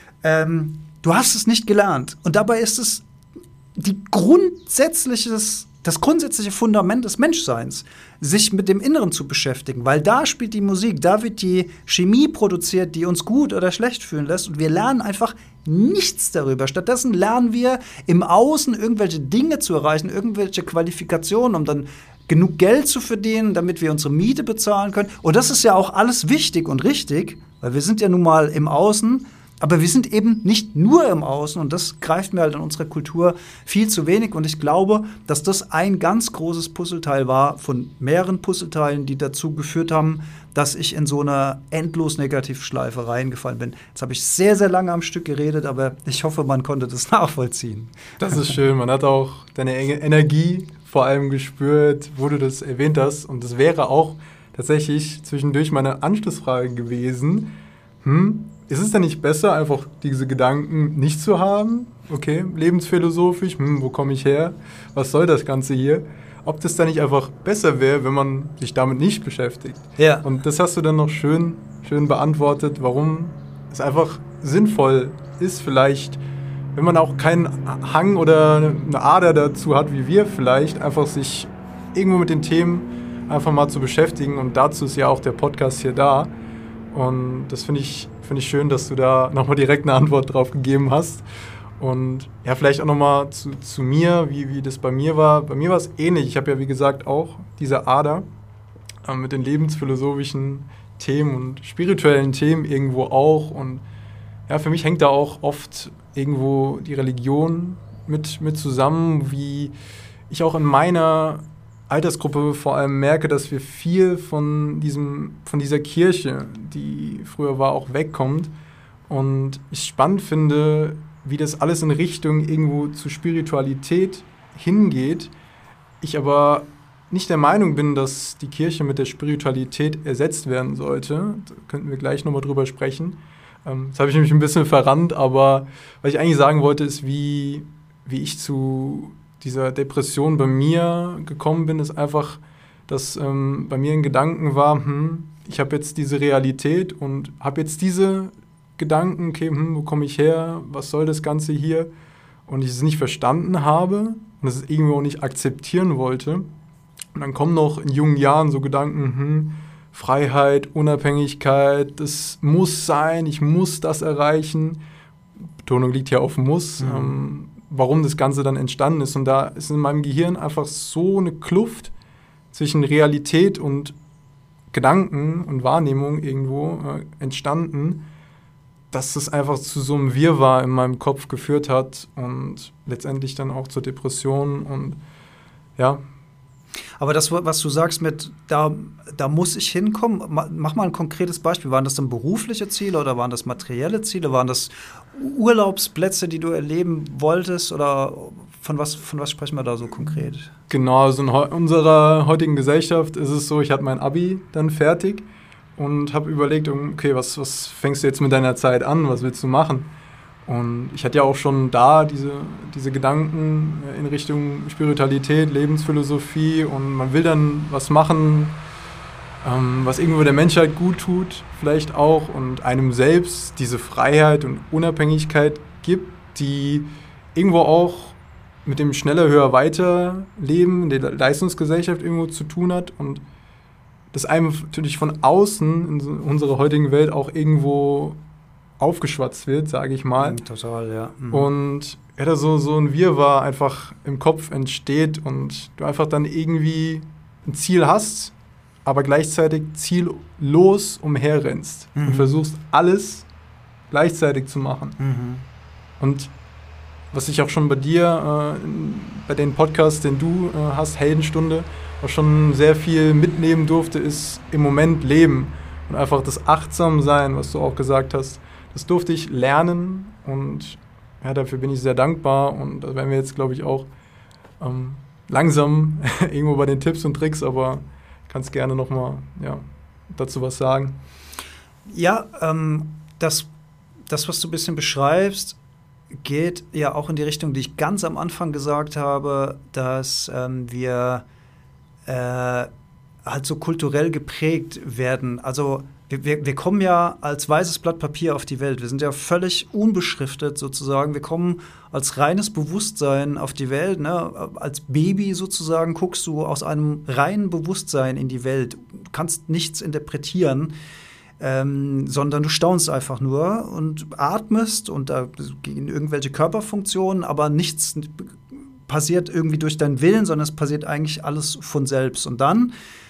Ähm, du hast es nicht gelernt. Und dabei ist es die grundsätzliches, das grundsätzliche Fundament des Menschseins, sich mit dem Inneren zu beschäftigen. Weil da spielt die Musik, da wird die Chemie produziert, die uns gut oder schlecht fühlen lässt. Und wir lernen einfach nichts darüber. Stattdessen lernen wir im Außen irgendwelche Dinge zu erreichen, irgendwelche Qualifikationen, um dann genug Geld zu verdienen, damit wir unsere Miete bezahlen können. Und das ist ja auch alles wichtig und richtig, weil wir sind ja nun mal im Außen, aber wir sind eben nicht nur im Außen, und das greift mir halt in unserer Kultur viel zu wenig. Und ich glaube, dass das ein ganz großes Puzzleteil war von mehreren Puzzleteilen, die dazu geführt haben, dass ich in so eine endlos Negativschleife reingefallen bin. Jetzt habe ich sehr, sehr lange am Stück geredet, aber ich hoffe, man konnte das nachvollziehen. Das ist schön. Man hat auch deine Energie vor allem gespürt, wo du das erwähnt hast. Und das wäre auch tatsächlich zwischendurch meine Anschlussfrage gewesen. Hm, ist es denn nicht besser, einfach diese Gedanken nicht zu haben? Okay, lebensphilosophisch, hm, wo komme ich her? Was soll das Ganze hier? Ob das dann nicht einfach besser wäre, wenn man sich damit nicht beschäftigt? Ja. Und das hast du dann noch schön, schön beantwortet, warum es einfach sinnvoll ist, vielleicht, wenn man auch keinen Hang oder eine Ader dazu hat, wie wir vielleicht, einfach sich irgendwo mit den Themen einfach mal zu beschäftigen. Und dazu ist ja auch der Podcast hier da. Und das finde ich, finde ich schön, dass du da nochmal direkt eine Antwort drauf gegeben hast. Und ja, vielleicht auch nochmal zu, zu mir, wie, wie das bei mir war. Bei mir war es ähnlich. Ich habe ja, wie gesagt, auch diese Ader äh, mit den lebensphilosophischen Themen und spirituellen Themen irgendwo auch. Und ja, für mich hängt da auch oft irgendwo die Religion mit, mit zusammen, wie ich auch in meiner Altersgruppe vor allem merke, dass wir viel von diesem, von dieser Kirche, die früher war, auch wegkommt. Und ich spannend finde, wie das alles in Richtung irgendwo zu Spiritualität hingeht. Ich aber nicht der Meinung bin, dass die Kirche mit der Spiritualität ersetzt werden sollte. Da könnten wir gleich nochmal drüber sprechen. Ähm, das habe ich nämlich ein bisschen verrannt, aber was ich eigentlich sagen wollte, ist, wie, wie ich zu dieser Depression bei mir gekommen bin, ist einfach, dass ähm, bei mir ein Gedanken war, hm, ich habe jetzt diese Realität und habe jetzt diese Gedanken, okay, hm, wo komme ich her, was soll das Ganze hier? Und ich es nicht verstanden habe und es irgendwo auch nicht akzeptieren wollte. Und dann kommen noch in jungen Jahren so Gedanken, hm, Freiheit, Unabhängigkeit, das muss sein, ich muss das erreichen. Betonung liegt hier auf muss. Mhm. Ähm, warum das Ganze dann entstanden ist. Und da ist in meinem Gehirn einfach so eine Kluft zwischen Realität und Gedanken und Wahrnehmung irgendwo äh, entstanden, dass es einfach zu so einem Wirrwarr in meinem Kopf geführt hat und letztendlich dann auch zur Depression und ja. Aber das, was du sagst mit, da, da muss ich hinkommen, mach mal ein konkretes Beispiel. Waren das dann berufliche Ziele oder waren das materielle Ziele? Waren das Urlaubsplätze, die du erleben wolltest? Oder von was, von was sprechen wir da so konkret? Genau, also in unserer heutigen Gesellschaft ist es so, ich hatte mein Abi dann fertig und habe überlegt, okay, was, was fängst du jetzt mit deiner Zeit an? Was willst du machen? Und ich hatte ja auch schon da diese, diese Gedanken in Richtung Spiritualität, Lebensphilosophie und man will dann was machen, ähm, was irgendwo der Menschheit gut tut, vielleicht auch und einem selbst diese Freiheit und Unabhängigkeit gibt, die irgendwo auch mit dem schneller, höher, weiter Leben der Leistungsgesellschaft irgendwo zu tun hat und das einem natürlich von außen in unserer heutigen Welt auch irgendwo aufgeschwatzt wird, sage ich mal. Total, ja. Mhm. Und ja, da so, so ein Wirrwarr einfach im Kopf entsteht und du einfach dann irgendwie ein Ziel hast, aber gleichzeitig ziellos umherrennst mhm. und versuchst alles gleichzeitig zu machen. Mhm. Und was ich auch schon bei dir, äh, bei den Podcasts, den du äh, hast, Heldenstunde, auch schon sehr viel mitnehmen durfte, ist im Moment leben und einfach das Achtsamsein, was du auch gesagt hast. Das durfte ich lernen und ja, dafür bin ich sehr dankbar und da werden wir jetzt, glaube ich, auch ähm, langsam irgendwo bei den Tipps und Tricks, aber kannst gerne nochmal ja, dazu was sagen. Ja, ähm, das, das, was du ein bisschen beschreibst, geht ja auch in die Richtung, die ich ganz am Anfang gesagt habe, dass ähm, wir äh, halt so kulturell geprägt werden. Also Wir, wir kommen ja als weißes Blatt Papier auf die Welt. Wir sind ja völlig unbeschriftet sozusagen. Wir kommen als reines Bewusstsein auf die Welt. Ne? Als Baby sozusagen guckst du aus einem reinen Bewusstsein in die Welt. Du kannst nichts interpretieren, ähm, sondern du staunst einfach nur und atmest und da gehen irgendwelche Körperfunktionen, aber nichts passiert irgendwie durch deinen Willen, sondern es passiert eigentlich alles von selbst. Und dann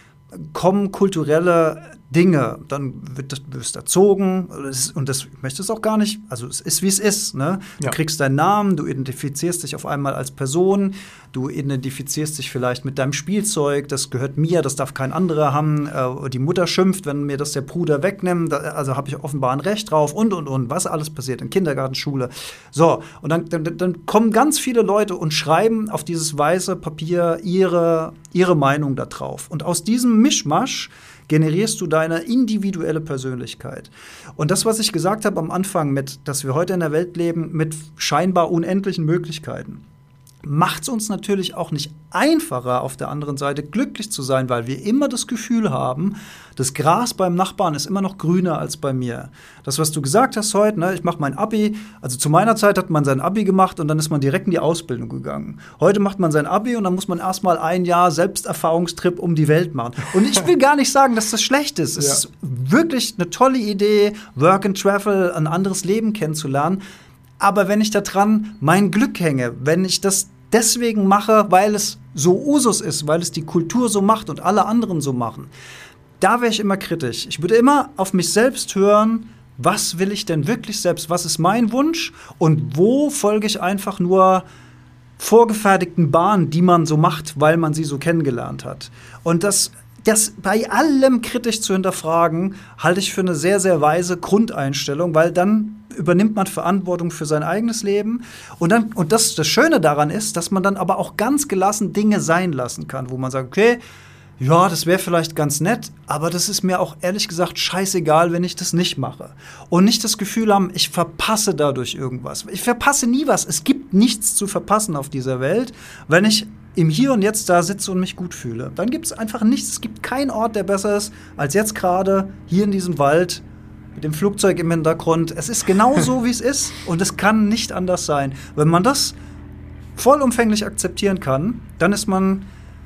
kommen kulturelle Dinge, dann wird das, du wirst erzogen und das, ich möchte es auch gar nicht, also es ist, wie es ist. Ne? Du ja. kriegst deinen Namen, du identifizierst dich auf einmal als Person, du identifizierst dich vielleicht mit deinem Spielzeug, das gehört mir, das darf kein anderer haben, äh, die Mutter schimpft, wenn mir das der Bruder wegnimmt, da, also habe ich offenbar ein Recht drauf und, und, und, was alles passiert in Kindergarten, Schule. So, und dann, dann, dann kommen ganz viele Leute und schreiben auf dieses weiße Papier ihre, ihre Meinung da drauf. Und aus diesem Mischmasch generierst du deine individuelle Persönlichkeit. Und das, was ich gesagt habe am Anfang, mit, dass wir heute in der Welt leben mit scheinbar unendlichen Möglichkeiten, macht es uns natürlich auch nicht einfacher, auf der anderen Seite glücklich zu sein, weil wir immer das Gefühl haben, das Gras beim Nachbarn ist immer noch grüner als bei mir. Das, was du gesagt hast heute, ne, ich mache mein Abi, also zu meiner Zeit hat man sein Abi gemacht und dann ist man direkt in die Ausbildung gegangen. Heute macht man sein Abi und dann muss man erstmal ein Jahr Selbsterfahrungstrip um die Welt machen. Und ich will gar nicht sagen, dass das schlecht ist. Es ja. ist wirklich eine tolle Idee, Work and Travel, ein anderes Leben kennenzulernen. Aber wenn ich da dran mein Glück hänge, wenn ich das deswegen mache, weil es so Usus ist, weil es die Kultur so macht und alle anderen so machen, da wäre ich immer kritisch. Ich würde immer auf mich selbst hören, was will ich denn wirklich selbst, was ist mein Wunsch und wo folge ich einfach nur vorgefertigten Bahnen, die man so macht, weil man sie so kennengelernt hat. Und das Das bei allem kritisch zu hinterfragen, halte ich für eine sehr, sehr weise Grundeinstellung, weil dann übernimmt man Verantwortung für sein eigenes Leben. Und, dann, und das, das Schöne daran ist, dass man dann aber auch ganz gelassen Dinge sein lassen kann, wo man sagt, okay, ja, das wäre vielleicht ganz nett, aber das ist mir auch ehrlich gesagt scheißegal, wenn ich das nicht mache. Und nicht das Gefühl haben, ich verpasse dadurch irgendwas. Ich verpasse nie was. Es gibt nichts zu verpassen auf dieser Welt, wenn ich im Hier und Jetzt da sitze und mich gut fühle. Dann gibt es einfach nichts. Es gibt keinen Ort, der besser ist als jetzt gerade hier in diesem Wald mit dem Flugzeug im Hintergrund. Es ist genau so, wie es ist und es kann nicht anders sein. Wenn man das vollumfänglich akzeptieren kann, dann ist man,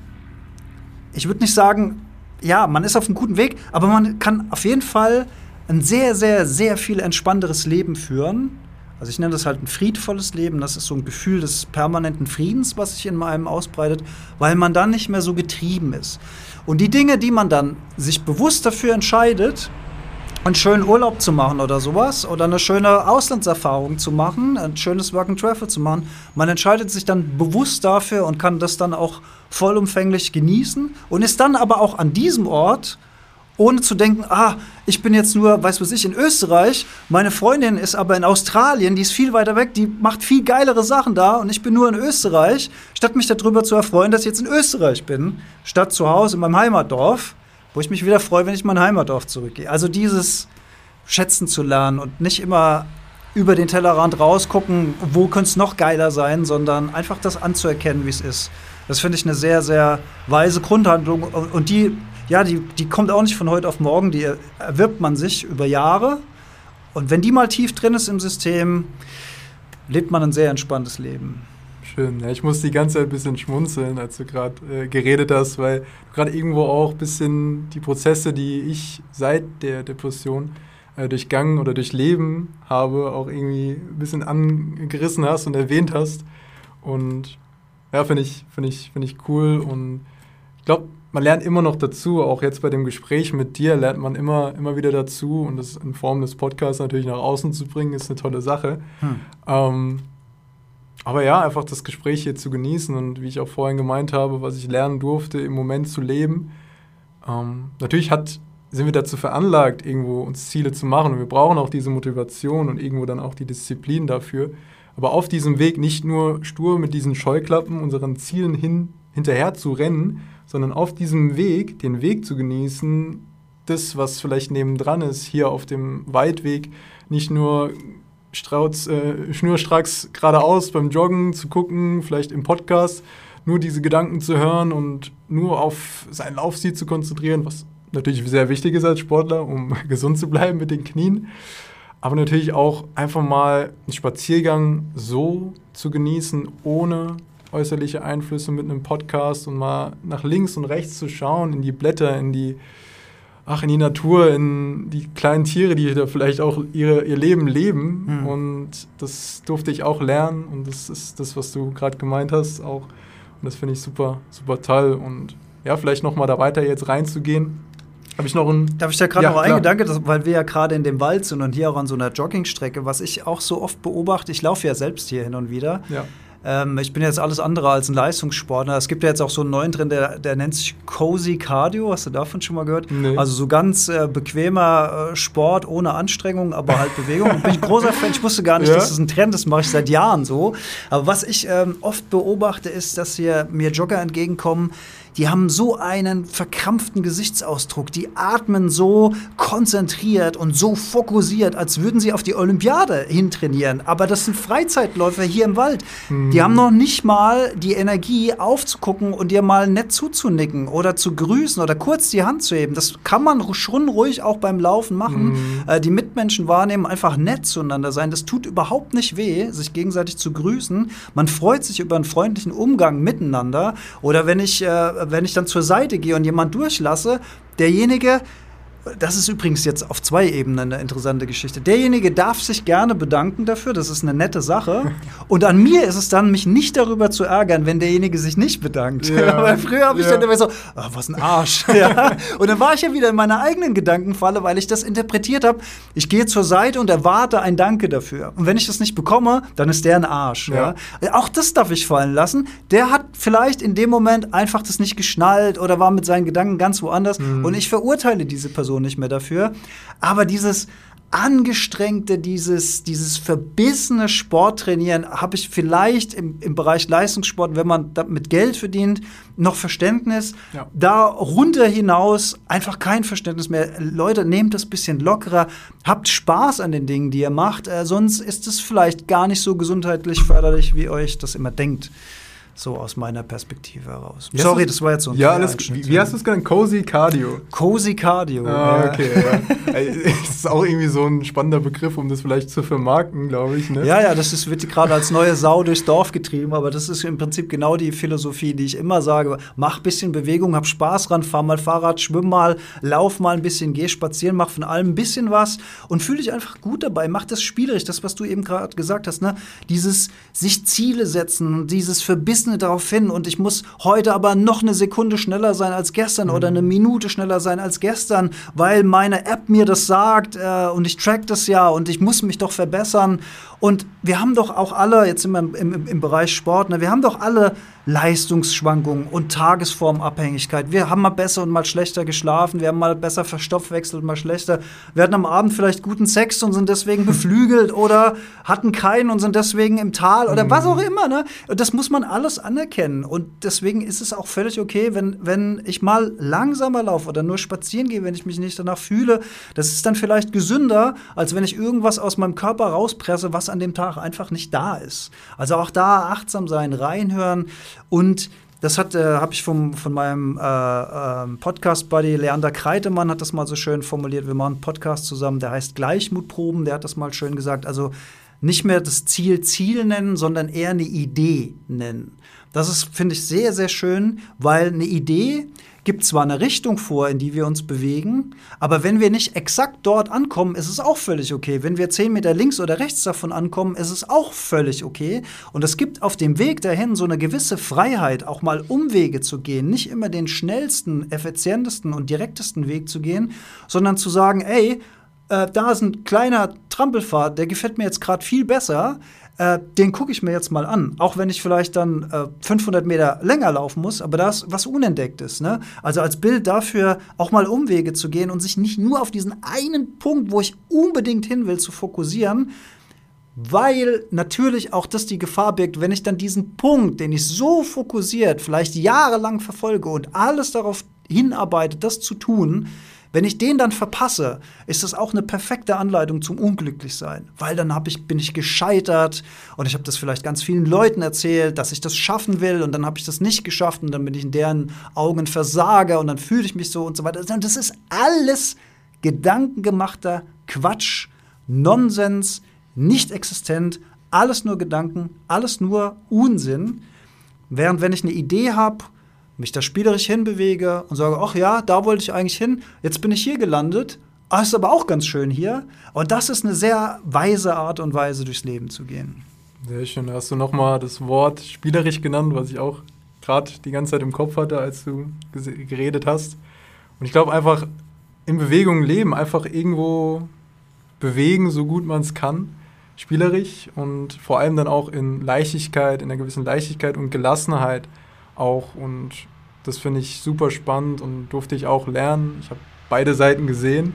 ich würde nicht sagen, ja, man ist auf einem guten Weg, aber man kann auf jeden Fall ein sehr, sehr, sehr viel entspannteres Leben führen. Also ich nenne das halt ein friedvolles Leben. Das ist so ein Gefühl des permanenten Friedens, was sich in einem ausbreitet, weil man dann nicht mehr so getrieben ist. Und die Dinge, die man dann sich bewusst dafür entscheidet, einen schönen Urlaub zu machen oder sowas oder eine schöne Auslandserfahrung zu machen, ein schönes Work and Travel zu machen. Man entscheidet sich dann bewusst dafür und kann das dann auch vollumfänglich genießen und ist dann aber auch an diesem Ort, ohne zu denken, ah, ich bin jetzt nur, weiß was ich, in Österreich, meine Freundin ist aber in Australien, die ist viel weiter weg, die macht viel geilere Sachen da und ich bin nur in Österreich, statt mich darüber zu erfreuen, dass ich jetzt in Österreich bin, statt zu Hause in meinem Heimatdorf, wo ich mich wieder freue, wenn ich in mein Heimatdorf zurückgehe. Also dieses Schätzen zu lernen und nicht immer über den Tellerrand rausgucken, wo könnte es noch geiler sein, sondern einfach das anzuerkennen, wie es ist. Das finde ich eine sehr, sehr weise Grundhandlung. Und die, ja, die, die kommt auch nicht von heute auf morgen, die erwirbt man sich über Jahre. Und wenn die mal tief drin ist im System, lebt man ein sehr entspanntes Leben. Schön. Ja, ich muss die ganze Zeit ein bisschen schmunzeln, als du gerade äh, geredet hast, weil du gerade irgendwo auch ein bisschen die Prozesse, die ich seit der Depression äh, durchgangen oder durchleben habe, auch irgendwie ein bisschen angerissen hast und erwähnt hast. Und ja, finde ich, finde ich, finde ich cool. Und ich glaube, man lernt immer noch dazu, auch jetzt bei dem Gespräch mit dir lernt man immer, immer wieder dazu. Und das in Form des Podcasts natürlich nach außen zu bringen, ist eine tolle Sache. Hm. Ähm, Aber ja, einfach das Gespräch hier zu genießen und wie ich auch vorhin gemeint habe, was ich lernen durfte, im Moment zu leben. Ähm, natürlich hat, sind wir dazu veranlagt, irgendwo uns Ziele zu machen und wir brauchen auch diese Motivation und irgendwo dann auch die Disziplin dafür. Aber auf diesem Weg nicht nur stur mit diesen Scheuklappen unseren Zielen hin, hinterher zu rennen, sondern auf diesem Weg, den Weg zu genießen, das, was vielleicht nebendran ist, hier auf dem Weitweg, nicht nur Strauß, äh, schnurstracks geradeaus beim Joggen zu gucken, vielleicht im Podcast, nur diese Gedanken zu hören und nur auf seinen Laufstil zu konzentrieren, was natürlich sehr wichtig ist als Sportler, um gesund zu bleiben mit den Knien. Aber natürlich auch einfach mal einen Spaziergang so zu genießen, ohne äußerliche Einflüsse mit einem Podcast und mal nach links und rechts zu schauen, in die Blätter, in die Ach, in die Natur, in die kleinen Tiere, die da vielleicht auch ihre, ihr Leben leben. Mhm. Und das durfte ich auch lernen. Und das ist das, was du gerade gemeint hast, auch. Und das finde ich super, super toll. Und ja, vielleicht noch mal da weiter jetzt reinzugehen. Habe ich noch ein... Darf ich da gerade ja, noch einen Gedanke, dass, weil wir ja gerade in dem Wald sind und hier auch an so einer Joggingstrecke, was ich auch so oft beobachte, ich laufe ja selbst hier hin und wieder. Ja. Ähm, ich bin jetzt alles andere als ein Leistungssportler. Es gibt ja jetzt auch so einen neuen Trend, der, der nennt sich Cozy Cardio. Hast du davon schon mal gehört? Nee. Also so ganz äh, bequemer äh, Sport ohne Anstrengung, aber halt Bewegung. Und bin ich großer Fan. Ich wusste gar nicht, ja? dass das ein Trend ist. Das mache ich seit Jahren so. Aber was ich ähm, oft beobachte, ist, dass hier mir Jogger entgegenkommen, die haben so einen verkrampften Gesichtsausdruck, die atmen so konzentriert und so fokussiert, als würden sie auf die Olympiade hintrainieren. Aber das sind Freizeitläufer hier im Wald. Mhm. Die haben noch nicht mal die Energie aufzugucken und dir mal nett zuzunicken oder zu grüßen oder kurz die Hand zu heben. Das kann man schon ruhig auch beim Laufen machen. Mhm. Äh, die Mitmenschen wahrnehmen, einfach nett zueinander sein. Das tut überhaupt nicht weh, sich gegenseitig zu grüßen. Man freut sich über einen freundlichen Umgang miteinander. Oder wenn ich äh, wenn ich dann zur Seite gehe und jemand durchlasse, derjenige, das ist übrigens jetzt auf zwei Ebenen eine interessante Geschichte, derjenige darf sich gerne bedanken dafür, das ist eine nette Sache. Und an mir ist es dann, mich nicht darüber zu ärgern, wenn derjenige sich nicht bedankt. Ja. Weil früher habe ich ja. dann immer so, oh, was ein Arsch. Ja. Und dann war ich ja wieder in meiner eigenen Gedankenfalle, weil ich das interpretiert habe, ich gehe zur Seite und erwarte ein Danke dafür. Und wenn ich das nicht bekomme, dann ist der ein Arsch. Ja. Ja. Auch das darf ich fallen lassen. Der hat vielleicht in dem Moment einfach das nicht geschnallt oder war mit seinen Gedanken ganz woanders. Mhm. Und ich verurteile diese Person nicht mehr dafür. Aber dieses angestrengte, dieses, dieses verbissene Sporttrainieren habe ich vielleicht im, im Bereich Leistungssport, wenn man mit Geld verdient, noch Verständnis. Ja. Darunter hinaus einfach kein Verständnis mehr. Leute, nehmt das ein bisschen lockerer, habt Spaß an den Dingen, die ihr macht, äh, sonst ist es vielleicht gar nicht so gesundheitlich förderlich, wie euch das immer denkt. So aus meiner Perspektive heraus. Wie Sorry, das war jetzt so ein Ja, alles, wie, wie hast du es genannt? Cozy Cardio. Cozy Cardio. Ah, okay. Ja. Das ist auch irgendwie so ein spannender Begriff, um das vielleicht zu vermarkten, glaube ich. Ne? Ja, ja, das ist, wird gerade als neue Sau durchs Dorf getrieben, aber das ist im Prinzip genau die Philosophie, die ich immer sage. Mach ein bisschen Bewegung, hab Spaß dran, fahr mal Fahrrad, schwimm mal, lauf mal ein bisschen, geh spazieren, mach von allem ein bisschen was und fühl dich einfach gut dabei. Mach das spielerisch, das, was du eben gerade gesagt hast, ne? Dieses sich Ziele setzen, dieses Verbissen rechne darauf hin und ich muss heute aber noch eine Sekunde schneller sein als gestern mhm. oder eine Minute schneller sein als gestern, weil meine App mir das sagt äh, und ich track das ja und ich muss mich doch verbessern. Und wir haben doch auch alle, jetzt sind wir im, im, im Bereich Sport, ne, wir haben doch alle Leistungsschwankungen und Tagesformabhängigkeit. Wir haben mal besser und mal schlechter geschlafen, wir haben mal besser verstoffwechselt, mal schlechter. Wir hatten am Abend vielleicht guten Sex und sind deswegen beflügelt oder hatten keinen und sind deswegen im Tal oder mhm. was auch immer. Ne? Das muss man alles anerkennen. Und deswegen ist es auch völlig okay, wenn, wenn ich mal langsamer laufe oder nur spazieren gehe, wenn ich mich nicht danach fühle. Das ist dann vielleicht gesünder, als wenn ich irgendwas aus meinem Körper rauspresse, was an dem Tag einfach nicht da ist. Also auch da achtsam sein, reinhören. Und das hat, äh, habe ich vom, von meinem äh, äh, Podcast-Buddy Leander Kreitemann hat das mal so schön formuliert. Wir machen einen Podcast zusammen, der heißt Gleichmutproben. Der hat das mal schön gesagt. Also nicht mehr das Ziel Ziel nennen, sondern eher eine Idee nennen. Das ist, finde ich, sehr, sehr schön, weil eine Idee gibt zwar eine Richtung vor, in die wir uns bewegen, aber wenn wir nicht exakt dort ankommen, ist es auch völlig okay. Wenn wir zehn Meter links oder rechts davon ankommen, ist es auch völlig okay. Und es gibt auf dem Weg dahin so eine gewisse Freiheit, auch mal Umwege zu gehen, nicht immer den schnellsten, effizientesten und direktesten Weg zu gehen, sondern zu sagen, ey, äh, da ist ein kleiner Trampelpfad, der gefällt mir jetzt gerade viel besser. Äh, den gucke ich mir jetzt mal an. Auch wenn ich vielleicht dann äh, fünfhundert Meter länger laufen muss, aber da ist was Unentdecktes. Ne? Also als Bild dafür, auch mal Umwege zu gehen und sich nicht nur auf diesen einen Punkt, wo ich unbedingt hin will, zu fokussieren, weil natürlich auch das die Gefahr birgt, wenn ich dann diesen Punkt, den ich so fokussiert, vielleicht jahrelang verfolge und alles darauf hinarbeite, das zu tun, wenn ich den dann verpasse, ist das auch eine perfekte Anleitung zum Unglücklichsein. Weil dann hab ich, bin ich gescheitert und ich habe das vielleicht ganz vielen Leuten erzählt, dass ich das schaffen will und dann habe ich das nicht geschafft und dann bin ich in deren Augen Versager und dann fühle ich mich so und so weiter. Das ist alles gedankengemachter Quatsch, Nonsens, nicht existent, alles nur Gedanken, alles nur Unsinn. Während wenn ich eine Idee habe, mich da spielerisch hinbewege und sage, ach ja, da wollte ich eigentlich hin, jetzt bin ich hier gelandet, ah, ist aber auch ganz schön hier. Und das ist eine sehr weise Art und Weise, durchs Leben zu gehen. Sehr schön, da hast du noch mal das Wort spielerisch genannt, was ich auch gerade die ganze Zeit im Kopf hatte, als du geredet hast. Und ich glaube einfach, in Bewegung leben, einfach irgendwo bewegen, so gut man es kann, spielerisch und vor allem dann auch in Leichtigkeit, in einer gewissen Leichtigkeit und Gelassenheit auch, und das finde ich super spannend und durfte ich auch lernen. Ich habe beide Seiten gesehen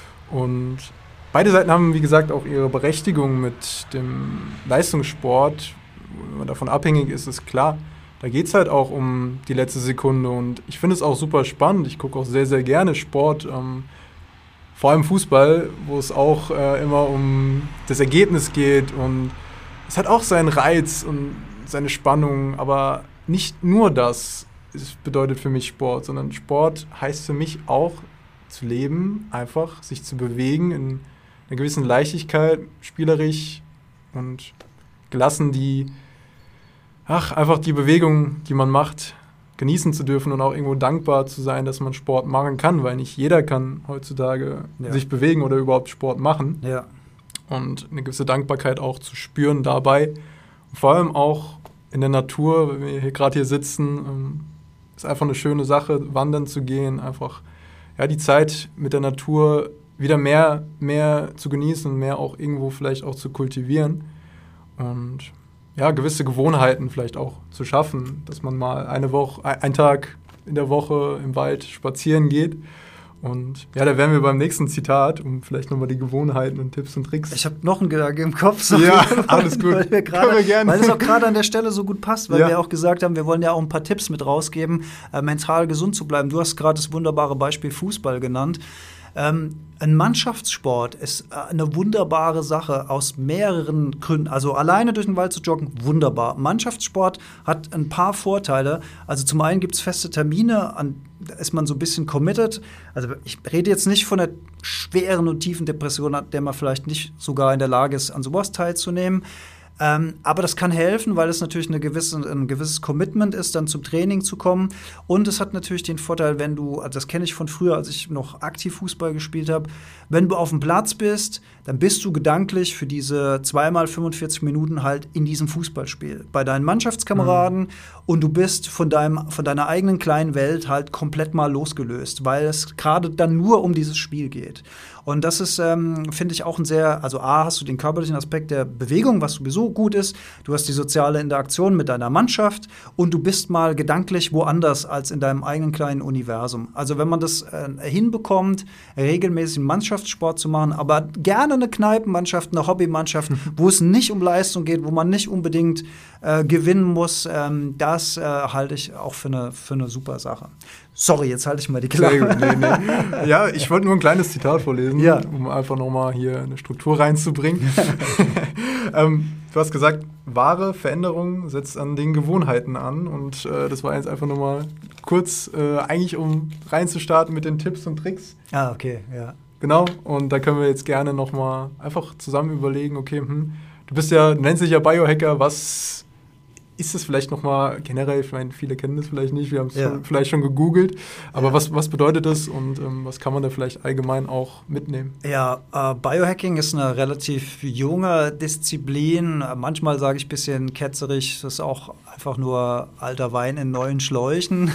und beide Seiten haben, wie gesagt, auch ihre Berechtigung mit dem Leistungssport. Wenn man davon abhängig ist, ist klar. Da geht es halt auch um die letzte Sekunde und ich finde es auch super spannend. Ich gucke auch sehr, sehr gerne Sport, ähm, vor allem Fußball, wo es auch äh, immer um das Ergebnis geht und es hat auch seinen Reiz und seine Spannung, aber nicht nur das ist, bedeutet für mich Sport, sondern Sport heißt für mich auch zu leben, einfach sich zu bewegen in einer gewissen Leichtigkeit, spielerisch und gelassen die, ach, einfach die Bewegung, die man macht, genießen zu dürfen und auch irgendwo dankbar zu sein, dass man Sport machen kann, weil nicht jeder kann heutzutage ja. sich bewegen oder überhaupt Sport machen. Ja. Und eine gewisse Dankbarkeit auch zu spüren dabei. Und vor allem auch in der Natur, wenn wir hier gerade hier sitzen, ähm, ist einfach eine schöne Sache, wandern zu gehen, einfach ja, die Zeit mit der Natur wieder mehr, mehr zu genießen und mehr auch irgendwo vielleicht auch zu kultivieren und ja, gewisse Gewohnheiten vielleicht auch zu schaffen, dass man mal eine Woche, einen Tag in der Woche im Wald spazieren geht. Und ja, da wären wir beim nächsten Zitat, um vielleicht nochmal die Gewohnheiten und Tipps und Tricks. Ich habe noch einen Gedanke im Kopf. Sorry, ja, alles gut. Weil, wir grade, wir gerne. weil es auch gerade an der Stelle so gut passt, weil ja. wir auch gesagt haben, wir wollen ja auch ein paar Tipps mit rausgeben, äh, mental gesund zu bleiben. Du hast gerade das wunderbare Beispiel Fußball genannt. Ähm, ein Mannschaftssport ist eine wunderbare Sache aus mehreren Gründen. Also alleine durch den Wald zu joggen, wunderbar. Mannschaftssport hat ein paar Vorteile. Also zum einen gibt es feste Termine, an da ist man so ein bisschen committed. Also ich rede jetzt nicht von einer schweren und tiefen Depression, an der man vielleicht nicht sogar in der Lage ist, an sowas teilzunehmen. Ähm, aber das kann helfen, weil es natürlich eine gewisse, ein gewisses Commitment ist, dann zum Training zu kommen. Und es hat natürlich den Vorteil, wenn du, also das kenne ich von früher, als ich noch aktiv Fußball gespielt habe, wenn du auf dem Platz bist, dann bist du gedanklich für diese zweimal fünfundvierzig Minuten halt in diesem Fußballspiel bei deinen Mannschaftskameraden mhm. und du bist von, deinem, von deiner eigenen kleinen Welt halt komplett mal losgelöst, weil es gerade dann nur um dieses Spiel geht. Und das ist, ähm, finde ich, auch ein sehr, also A, hast du den körperlichen Aspekt der Bewegung, was sowieso gut ist. Du hast die soziale Interaktion mit deiner Mannschaft und du bist mal gedanklich woanders als in deinem eigenen kleinen Universum. Also wenn man das äh, hinbekommt, regelmäßig einen Mannschaftssport zu machen, aber gerne eine Kneipenmannschaft, eine Hobbymannschaft, wo es nicht um Leistung geht, wo man nicht unbedingt äh, gewinnen muss, ähm, das äh, halte ich auch für eine, für eine super Sache. Sorry, jetzt halte ich mal die Klappe. Sehr gut, nee, nee. Ja, ich wollte nur ein kleines Zitat vorlesen, ja. um einfach nochmal hier eine Struktur reinzubringen. ähm, du hast gesagt, wahre Veränderung setzt an den Gewohnheiten an. Und äh, das war jetzt einfach nur mal kurz, äh, eigentlich um reinzustarten mit den Tipps und Tricks. Ah, okay, ja. Genau, und da können wir jetzt gerne nochmal einfach zusammen überlegen, okay, hm, du bist ja, du nennst dich ja Biohacker, was ist es vielleicht nochmal generell, ich meine, viele kennen das vielleicht nicht, wir haben es ja. vielleicht schon gegoogelt, aber ja. was, was bedeutet das und ähm, was kann man da vielleicht allgemein auch mitnehmen? Ja, äh, Biohacking ist eine relativ junge Disziplin, manchmal sage ich ein bisschen ketzerisch, das ist auch einfach nur alter Wein in neuen Schläuchen,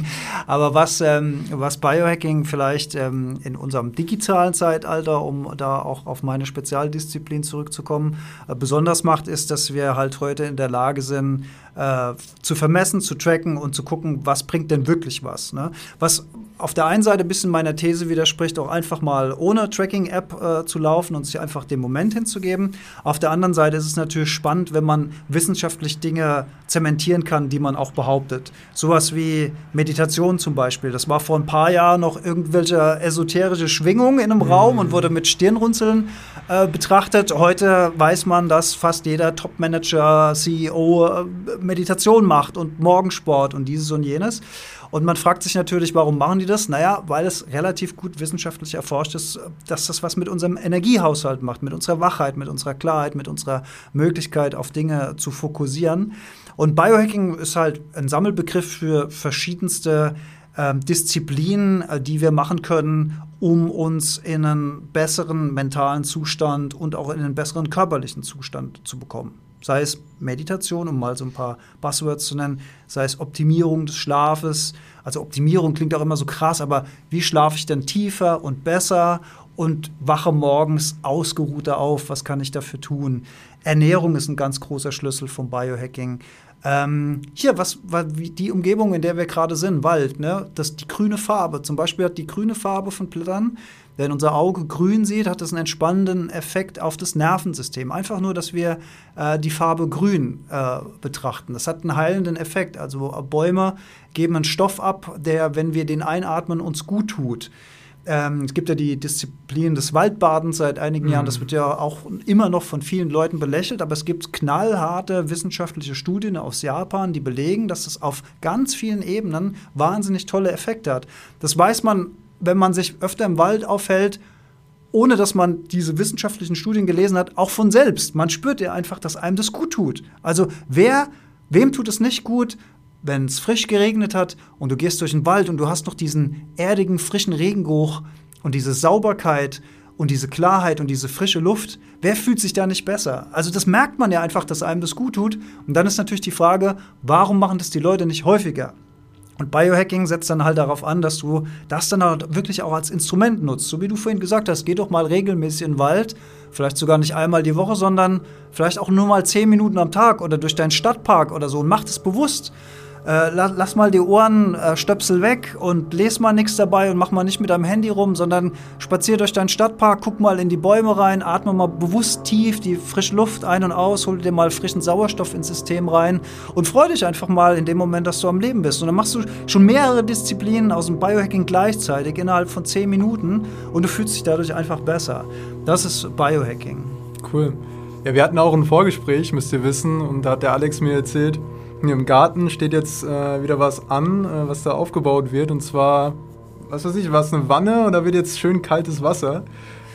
aber was, ähm, was Biohacking vielleicht ähm, in unserem digitalen Zeitalter, um da auch auf meine Spezialdisziplin zurückzukommen, äh, besonders macht, ist, dass wir halt heute in der Lage sind, Äh, zu vermessen, zu tracken und zu gucken, was bringt denn wirklich was. Ne? Was auf der einen Seite ein bisschen meiner These widerspricht, auch einfach mal ohne Tracking-App äh, zu laufen und sich einfach den Moment hinzugeben. Auf der anderen Seite ist es natürlich spannend, wenn man wissenschaftlich Dinge zementieren kann, die man auch behauptet. Sowas wie Meditation zum Beispiel. Das war vor ein paar Jahren noch irgendwelche esoterische Schwingung in einem mhm. Raum und wurde mit Stirnrunzeln äh, betrachtet. Heute weiß man, dass fast jeder Top-Manager, C E O äh, Meditation macht und Morgensport und dieses und jenes. Und man fragt sich natürlich, warum machen die das? Naja, weil es relativ gut wissenschaftlich erforscht ist, dass das was mit unserem Energiehaushalt macht, mit unserer Wachheit, mit unserer Klarheit, mit unserer Möglichkeit, auf Dinge zu fokussieren. Und Biohacking ist halt ein Sammelbegriff für verschiedenste äh, Disziplinen, äh, die wir machen können, um uns in einen besseren mentalen Zustand und auch in einen besseren körperlichen Zustand zu bekommen. Sei es Meditation, um mal so ein paar Buzzwords zu nennen, sei es Optimierung des Schlafes. Also Optimierung klingt auch immer so krass, aber wie schlafe ich denn tiefer und besser und wache morgens ausgeruhter auf? Was kann ich dafür tun? Ernährung ist ein ganz großer Schlüssel vom Biohacking. Ähm, hier, was, was wie die Umgebung, in der wir gerade sind, Wald, ne? Das, die grüne Farbe. Zum Beispiel hat die grüne Farbe von Blättern, wenn unser Auge grün sieht, hat das einen entspannenden Effekt auf das Nervensystem. Einfach nur, dass wir äh, die Farbe grün äh, betrachten. Das hat einen heilenden Effekt. Also Bäume geben einen Stoff ab, der, wenn wir den einatmen, uns gut tut. Ähm, es gibt ja die Disziplin des Waldbadens seit einigen mhm. Jahren. Das wird ja auch immer noch von vielen Leuten belächelt. Aber es gibt knallharte wissenschaftliche Studien aus Japan, die belegen, dass es auf ganz vielen Ebenen wahnsinnig tolle Effekte hat. Das weiß man, wenn man sich öfter im Wald aufhält, ohne dass man diese wissenschaftlichen Studien gelesen hat, auch von selbst. Man spürt ja einfach, dass einem das gut tut. Also wer, wem tut es nicht gut, wenn es frisch geregnet hat und du gehst durch den Wald und du hast noch diesen erdigen, frischen Regengeruch und diese Sauberkeit und diese Klarheit und diese frische Luft, wer fühlt sich da nicht besser? Also das merkt man ja einfach, dass einem das gut tut. Und dann ist natürlich die Frage, warum machen das die Leute nicht häufiger? Und Biohacking setzt dann halt darauf an, dass du das dann halt wirklich auch als Instrument nutzt. So wie du vorhin gesagt hast, geh doch mal regelmäßig in den Wald, vielleicht sogar nicht einmal die Woche, sondern vielleicht auch nur mal zehn Minuten am Tag oder durch deinen Stadtpark oder so und mach das bewusst. Äh, lass mal die Ohrenstöpsel weg und les mal nichts dabei und mach mal nicht mit deinem Handy rum, sondern spazier durch deinen Stadtpark, guck mal in die Bäume rein, atme mal bewusst tief die frische Luft ein und aus, hol dir mal frischen Sauerstoff ins System rein und freu dich einfach mal in dem Moment, dass du am Leben bist. Und dann machst du schon mehrere Disziplinen aus dem Biohacking gleichzeitig innerhalb von zehn Minuten und du fühlst dich dadurch einfach besser. Das ist Biohacking. Cool. Ja, wir hatten auch ein Vorgespräch, müsst ihr wissen, und da hat der Alex mir erzählt, hier im Garten steht jetzt äh, wieder was an, äh, was da aufgebaut wird. Und zwar, was weiß ich, was eine Wanne und da wird jetzt schön kaltes Wasser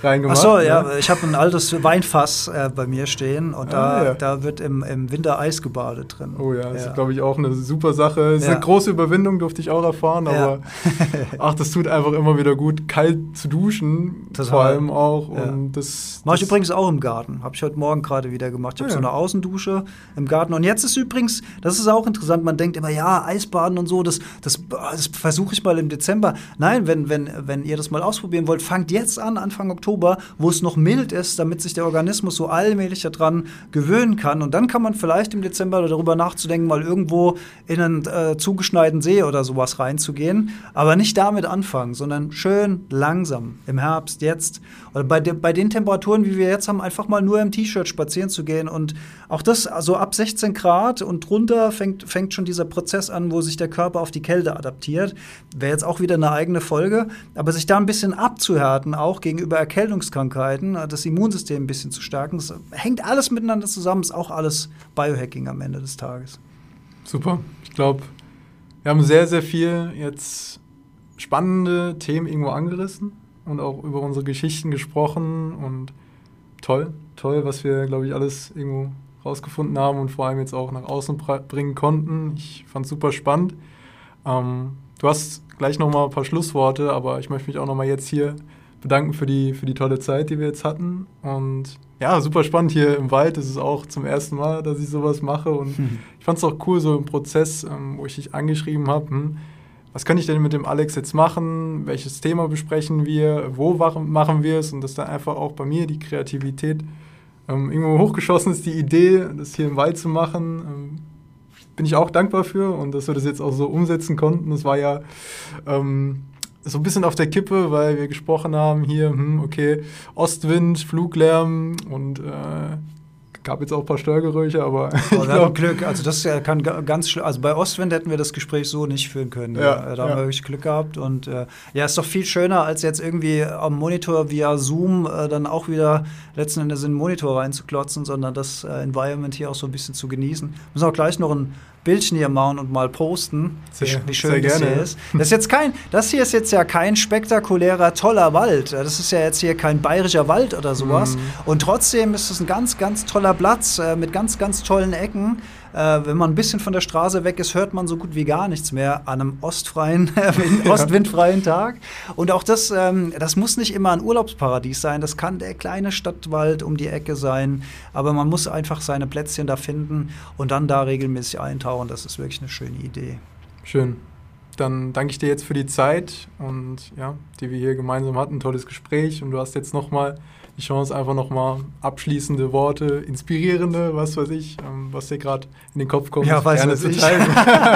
reingemacht. Ach so, ne? ja, ich habe ein altes Weinfass äh, bei mir stehen und Ah, da, ja. da wird im, im Winter Eis gebadet drin. Oh ja, das Ja. ist, glaube ich, auch eine super Sache. Es ist Ja. eine große Überwindung, durfte ich auch erfahren, Ja. aber ach, das tut einfach immer wieder gut, kalt zu duschen, Total. vor allem auch. Ja. Und das, Mache ich das- übrigens auch im Garten. Habe ich heute Morgen gerade wieder gemacht. Ich habe Ja. so eine Außendusche im Garten. Und jetzt ist übrigens, das ist auch interessant, man denkt immer, ja, Eisbaden und so, das, das, das versuche ich mal im Dezember. Nein, wenn, wenn, wenn ihr das mal ausprobieren wollt, fangt jetzt an, Anfang Oktober, wo es noch mild ist, damit sich der Organismus so allmählich daran gewöhnen kann. Und dann kann man vielleicht im Dezember darüber nachzudenken, mal irgendwo in einen äh, zugeschneiten See oder sowas reinzugehen. Aber nicht damit anfangen, sondern schön langsam im Herbst, jetzt. Oder bei, de bei den Temperaturen, wie wir jetzt haben, einfach mal nur im T-Shirt spazieren zu gehen. Und auch das, also ab sechzehn Grad und drunter fängt, fängt schon dieser Prozess an, wo sich der Körper auf die Kälte adaptiert. Wäre jetzt auch wieder eine eigene Folge. Aber sich da ein bisschen abzuhärten, auch gegenüber Erkältungskrankheiten, das Immunsystem ein bisschen zu stärken, das hängt alles miteinander zusammen, ist auch alles Biohacking am Ende des Tages. Super. Ich glaube, wir haben sehr, sehr viel jetzt spannende Themen irgendwo angerissen und auch über unsere Geschichten gesprochen und toll, toll, was wir, glaube ich, alles irgendwo rausgefunden haben und vor allem jetzt auch nach außen bringen konnten. Ich fand es super spannend. Ähm, du hast gleich noch mal ein paar Schlussworte, aber ich möchte mich auch noch mal jetzt hier bedanken für die, für die tolle Zeit, die wir jetzt hatten. Und ja, super spannend hier im Wald. Das ist auch zum ersten Mal, dass ich sowas mache. Und hm. ich fand es auch cool, so im Prozess, ähm, wo ich dich angeschrieben habe, hm, was kann ich denn mit dem Alex jetzt machen? Welches Thema besprechen wir? Wo machen wir es? Und dass da einfach auch bei mir die Kreativität ähm, irgendwo hochgeschossen ist, die Idee, das hier im Wald zu machen. Ähm, bin ich auch dankbar für und dass wir das jetzt auch so umsetzen konnten. Das war ja ähm, so ein bisschen auf der Kippe, weil wir gesprochen haben hier, hm, okay, Ostwind, Fluglärm und äh, gab jetzt auch ein paar Störgeräusche, aber oh, wir haben Glück. Also das kann ganz schlimm. Also bei Ostwind hätten wir das Gespräch so nicht führen können. Ja, ja, da haben ja. wir wirklich Glück gehabt. Und äh, ja, ist doch viel schöner, als jetzt irgendwie am Monitor via Zoom äh, dann auch wieder letzten Endes in den Monitor reinzuklotzen, sondern das äh, Environment hier auch so ein bisschen zu genießen. Wir müssen auch gleich noch ein Bildchen hier machen und mal posten, sehr, wie schön sehr das gerne. hier ist. Das ist jetzt kein, das hier ist jetzt ja kein spektakulärer, toller Wald. Das ist ja jetzt hier kein bayerischer Wald oder sowas. Mm. Und trotzdem ist es ein ganz, ganz toller Platz äh, mit ganz, ganz tollen Ecken. Äh, wenn man ein bisschen von der Straße weg ist, hört man so gut wie gar nichts mehr an einem ostfreien, ja. ostwindfreien Tag. Und auch das, ähm, das muss nicht immer ein Urlaubsparadies sein. Das kann der kleine Stadtwald um die Ecke sein. Aber man muss einfach seine Plätzchen da finden und dann da regelmäßig eintauchen. Das ist wirklich eine schöne Idee. Schön. Dann danke ich dir jetzt für die Zeit und ja, die wir hier gemeinsam hatten. Ein tolles Gespräch und du hast jetzt nochmal die Chance, einfach nochmal abschließende Worte, inspirierende, was weiß ich, ähm, was dir gerade in den Kopf kommt, ja, weiß gerne was zu ich. teilen.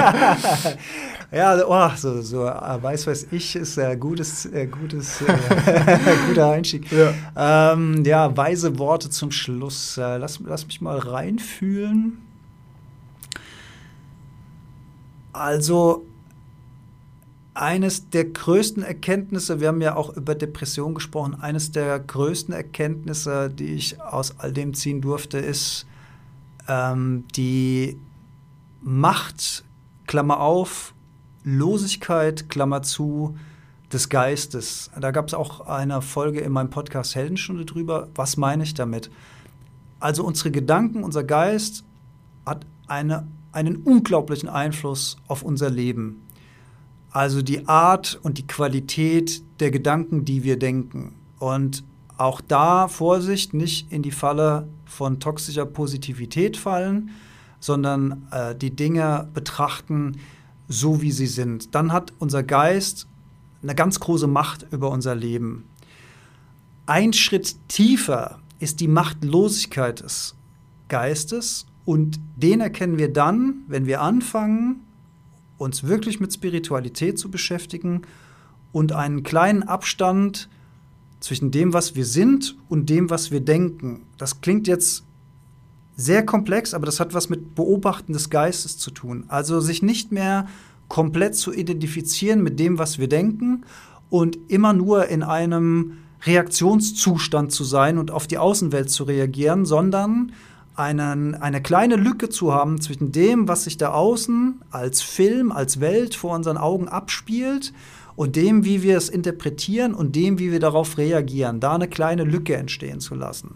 ja, oh, so, so äh, weiß was ich ist ein äh, gutes, äh, gutes, äh, guter Einstieg. Ja. Ähm, ja, weise Worte zum Schluss. Äh, lass, lass mich mal reinfühlen. Also eines der größten Erkenntnisse, wir haben ja auch über Depression gesprochen, eines der größten Erkenntnisse, die ich aus all dem ziehen durfte, ist ähm, die Macht, Klammer auf, Losigkeit, Klammer zu, des Geistes. Da gab es auch eine Folge in meinem Podcast Heldenstunde drüber. Was meine ich damit? Also unsere Gedanken, unser Geist hat eine, einen unglaublichen Einfluss auf unser Leben. Also die Art und die Qualität der Gedanken, die wir denken. Und auch da Vorsicht, nicht in die Falle von toxischer Positivität fallen, sondern äh, die Dinge betrachten, so wie sie sind. Dann hat unser Geist eine ganz große Macht über unser Leben. Ein Schritt tiefer ist die Machtlosigkeit des Geistes und den erkennen wir dann, wenn wir anfangen, uns wirklich mit Spiritualität zu beschäftigen und einen kleinen Abstand zwischen dem, was wir sind und dem, was wir denken. Das klingt jetzt sehr komplex, aber das hat was mit Beobachten des Geistes zu tun. Also sich nicht mehr komplett zu identifizieren mit dem, was wir denken und immer nur in einem Reaktionszustand zu sein und auf die Außenwelt zu reagieren, sondern einen, eine kleine Lücke zu haben zwischen dem, was sich da außen als Film, als Welt vor unseren Augen abspielt und dem, wie wir es interpretieren und dem, wie wir darauf reagieren, da eine kleine Lücke entstehen zu lassen.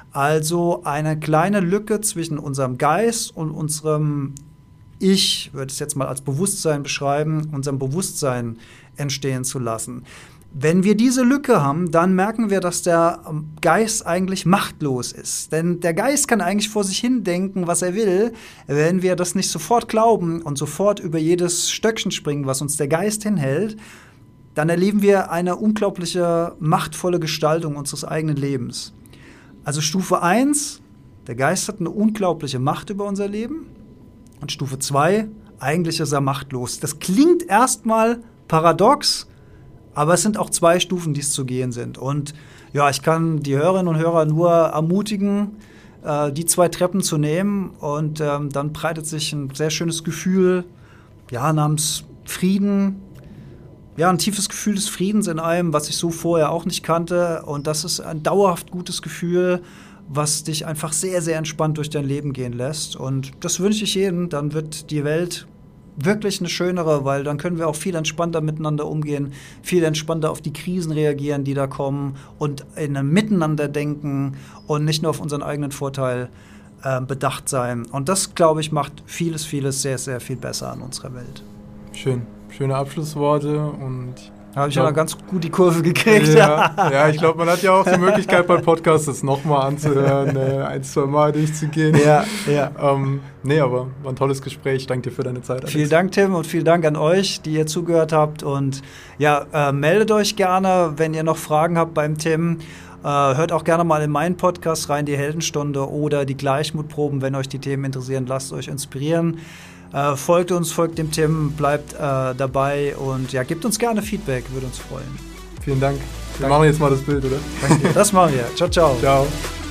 Also eine kleine Lücke zwischen unserem Geist und unserem Ich, würde es jetzt mal als Bewusstsein beschreiben, unserem Bewusstsein entstehen zu lassen. Wenn wir diese Lücke haben, dann merken wir, dass der Geist eigentlich machtlos ist. Denn der Geist kann eigentlich vor sich hin denken, was er will. Wenn wir das nicht sofort glauben und sofort über jedes Stöckchen springen, was uns der Geist hinhält, dann erleben wir eine unglaubliche, machtvolle Gestaltung unseres eigenen Lebens. Also Stufe eins, der Geist hat eine unglaubliche Macht über unser Leben. Und Stufe zwei, eigentlich ist er machtlos. Das klingt erstmal paradox, aber es sind auch zwei Stufen, die es zu gehen sind. Und ja, ich kann die Hörerinnen und Hörer nur ermutigen, äh, die zwei Treppen zu nehmen. Und ähm, dann breitet sich ein sehr schönes Gefühl, ja, namens Frieden. Ja, ein tiefes Gefühl des Friedens in einem, was ich so vorher auch nicht kannte. Und das ist ein dauerhaft gutes Gefühl, was dich einfach sehr, sehr entspannt durch dein Leben gehen lässt. Und das wünsche ich jedem. Dann wird die Welt wirklich eine schönere, weil dann können wir auch viel entspannter miteinander umgehen, viel entspannter auf die Krisen reagieren, die da kommen und in einem Miteinander denken und nicht nur auf unseren eigenen Vorteil äh, bedacht sein. Und das, glaube ich, macht vieles, vieles sehr, sehr viel besser an unserer Welt. Schön. Schöne Abschlussworte und habe ich ja ganz gut die Kurve gekriegt. Ja, ja, ich glaube, man hat ja auch die Möglichkeit, beim Podcast das nochmal anzuhören, äh, ein, zwei Mal durchzugehen. Ja, ja. Ähm, nee, aber war ein tolles Gespräch. Danke dir für deine Zeit, Alex. Vielen Dank, Tim, und vielen Dank an euch, die ihr zugehört habt. Und ja, äh, meldet euch gerne, wenn ihr noch Fragen habt beim Tim. Äh, hört auch gerne mal in meinen Podcast rein, die Heldenstunde oder die Gleichmutproben, wenn euch die Themen interessieren. Lasst euch inspirieren. Äh, folgt uns, folgt dem Tim, bleibt äh, dabei und ja, gebt uns gerne Feedback, würde uns freuen. Vielen Dank. Wir Danke. machen jetzt mal das Bild, oder? Danke dir. Das machen wir. Ciao, ciao. Ciao.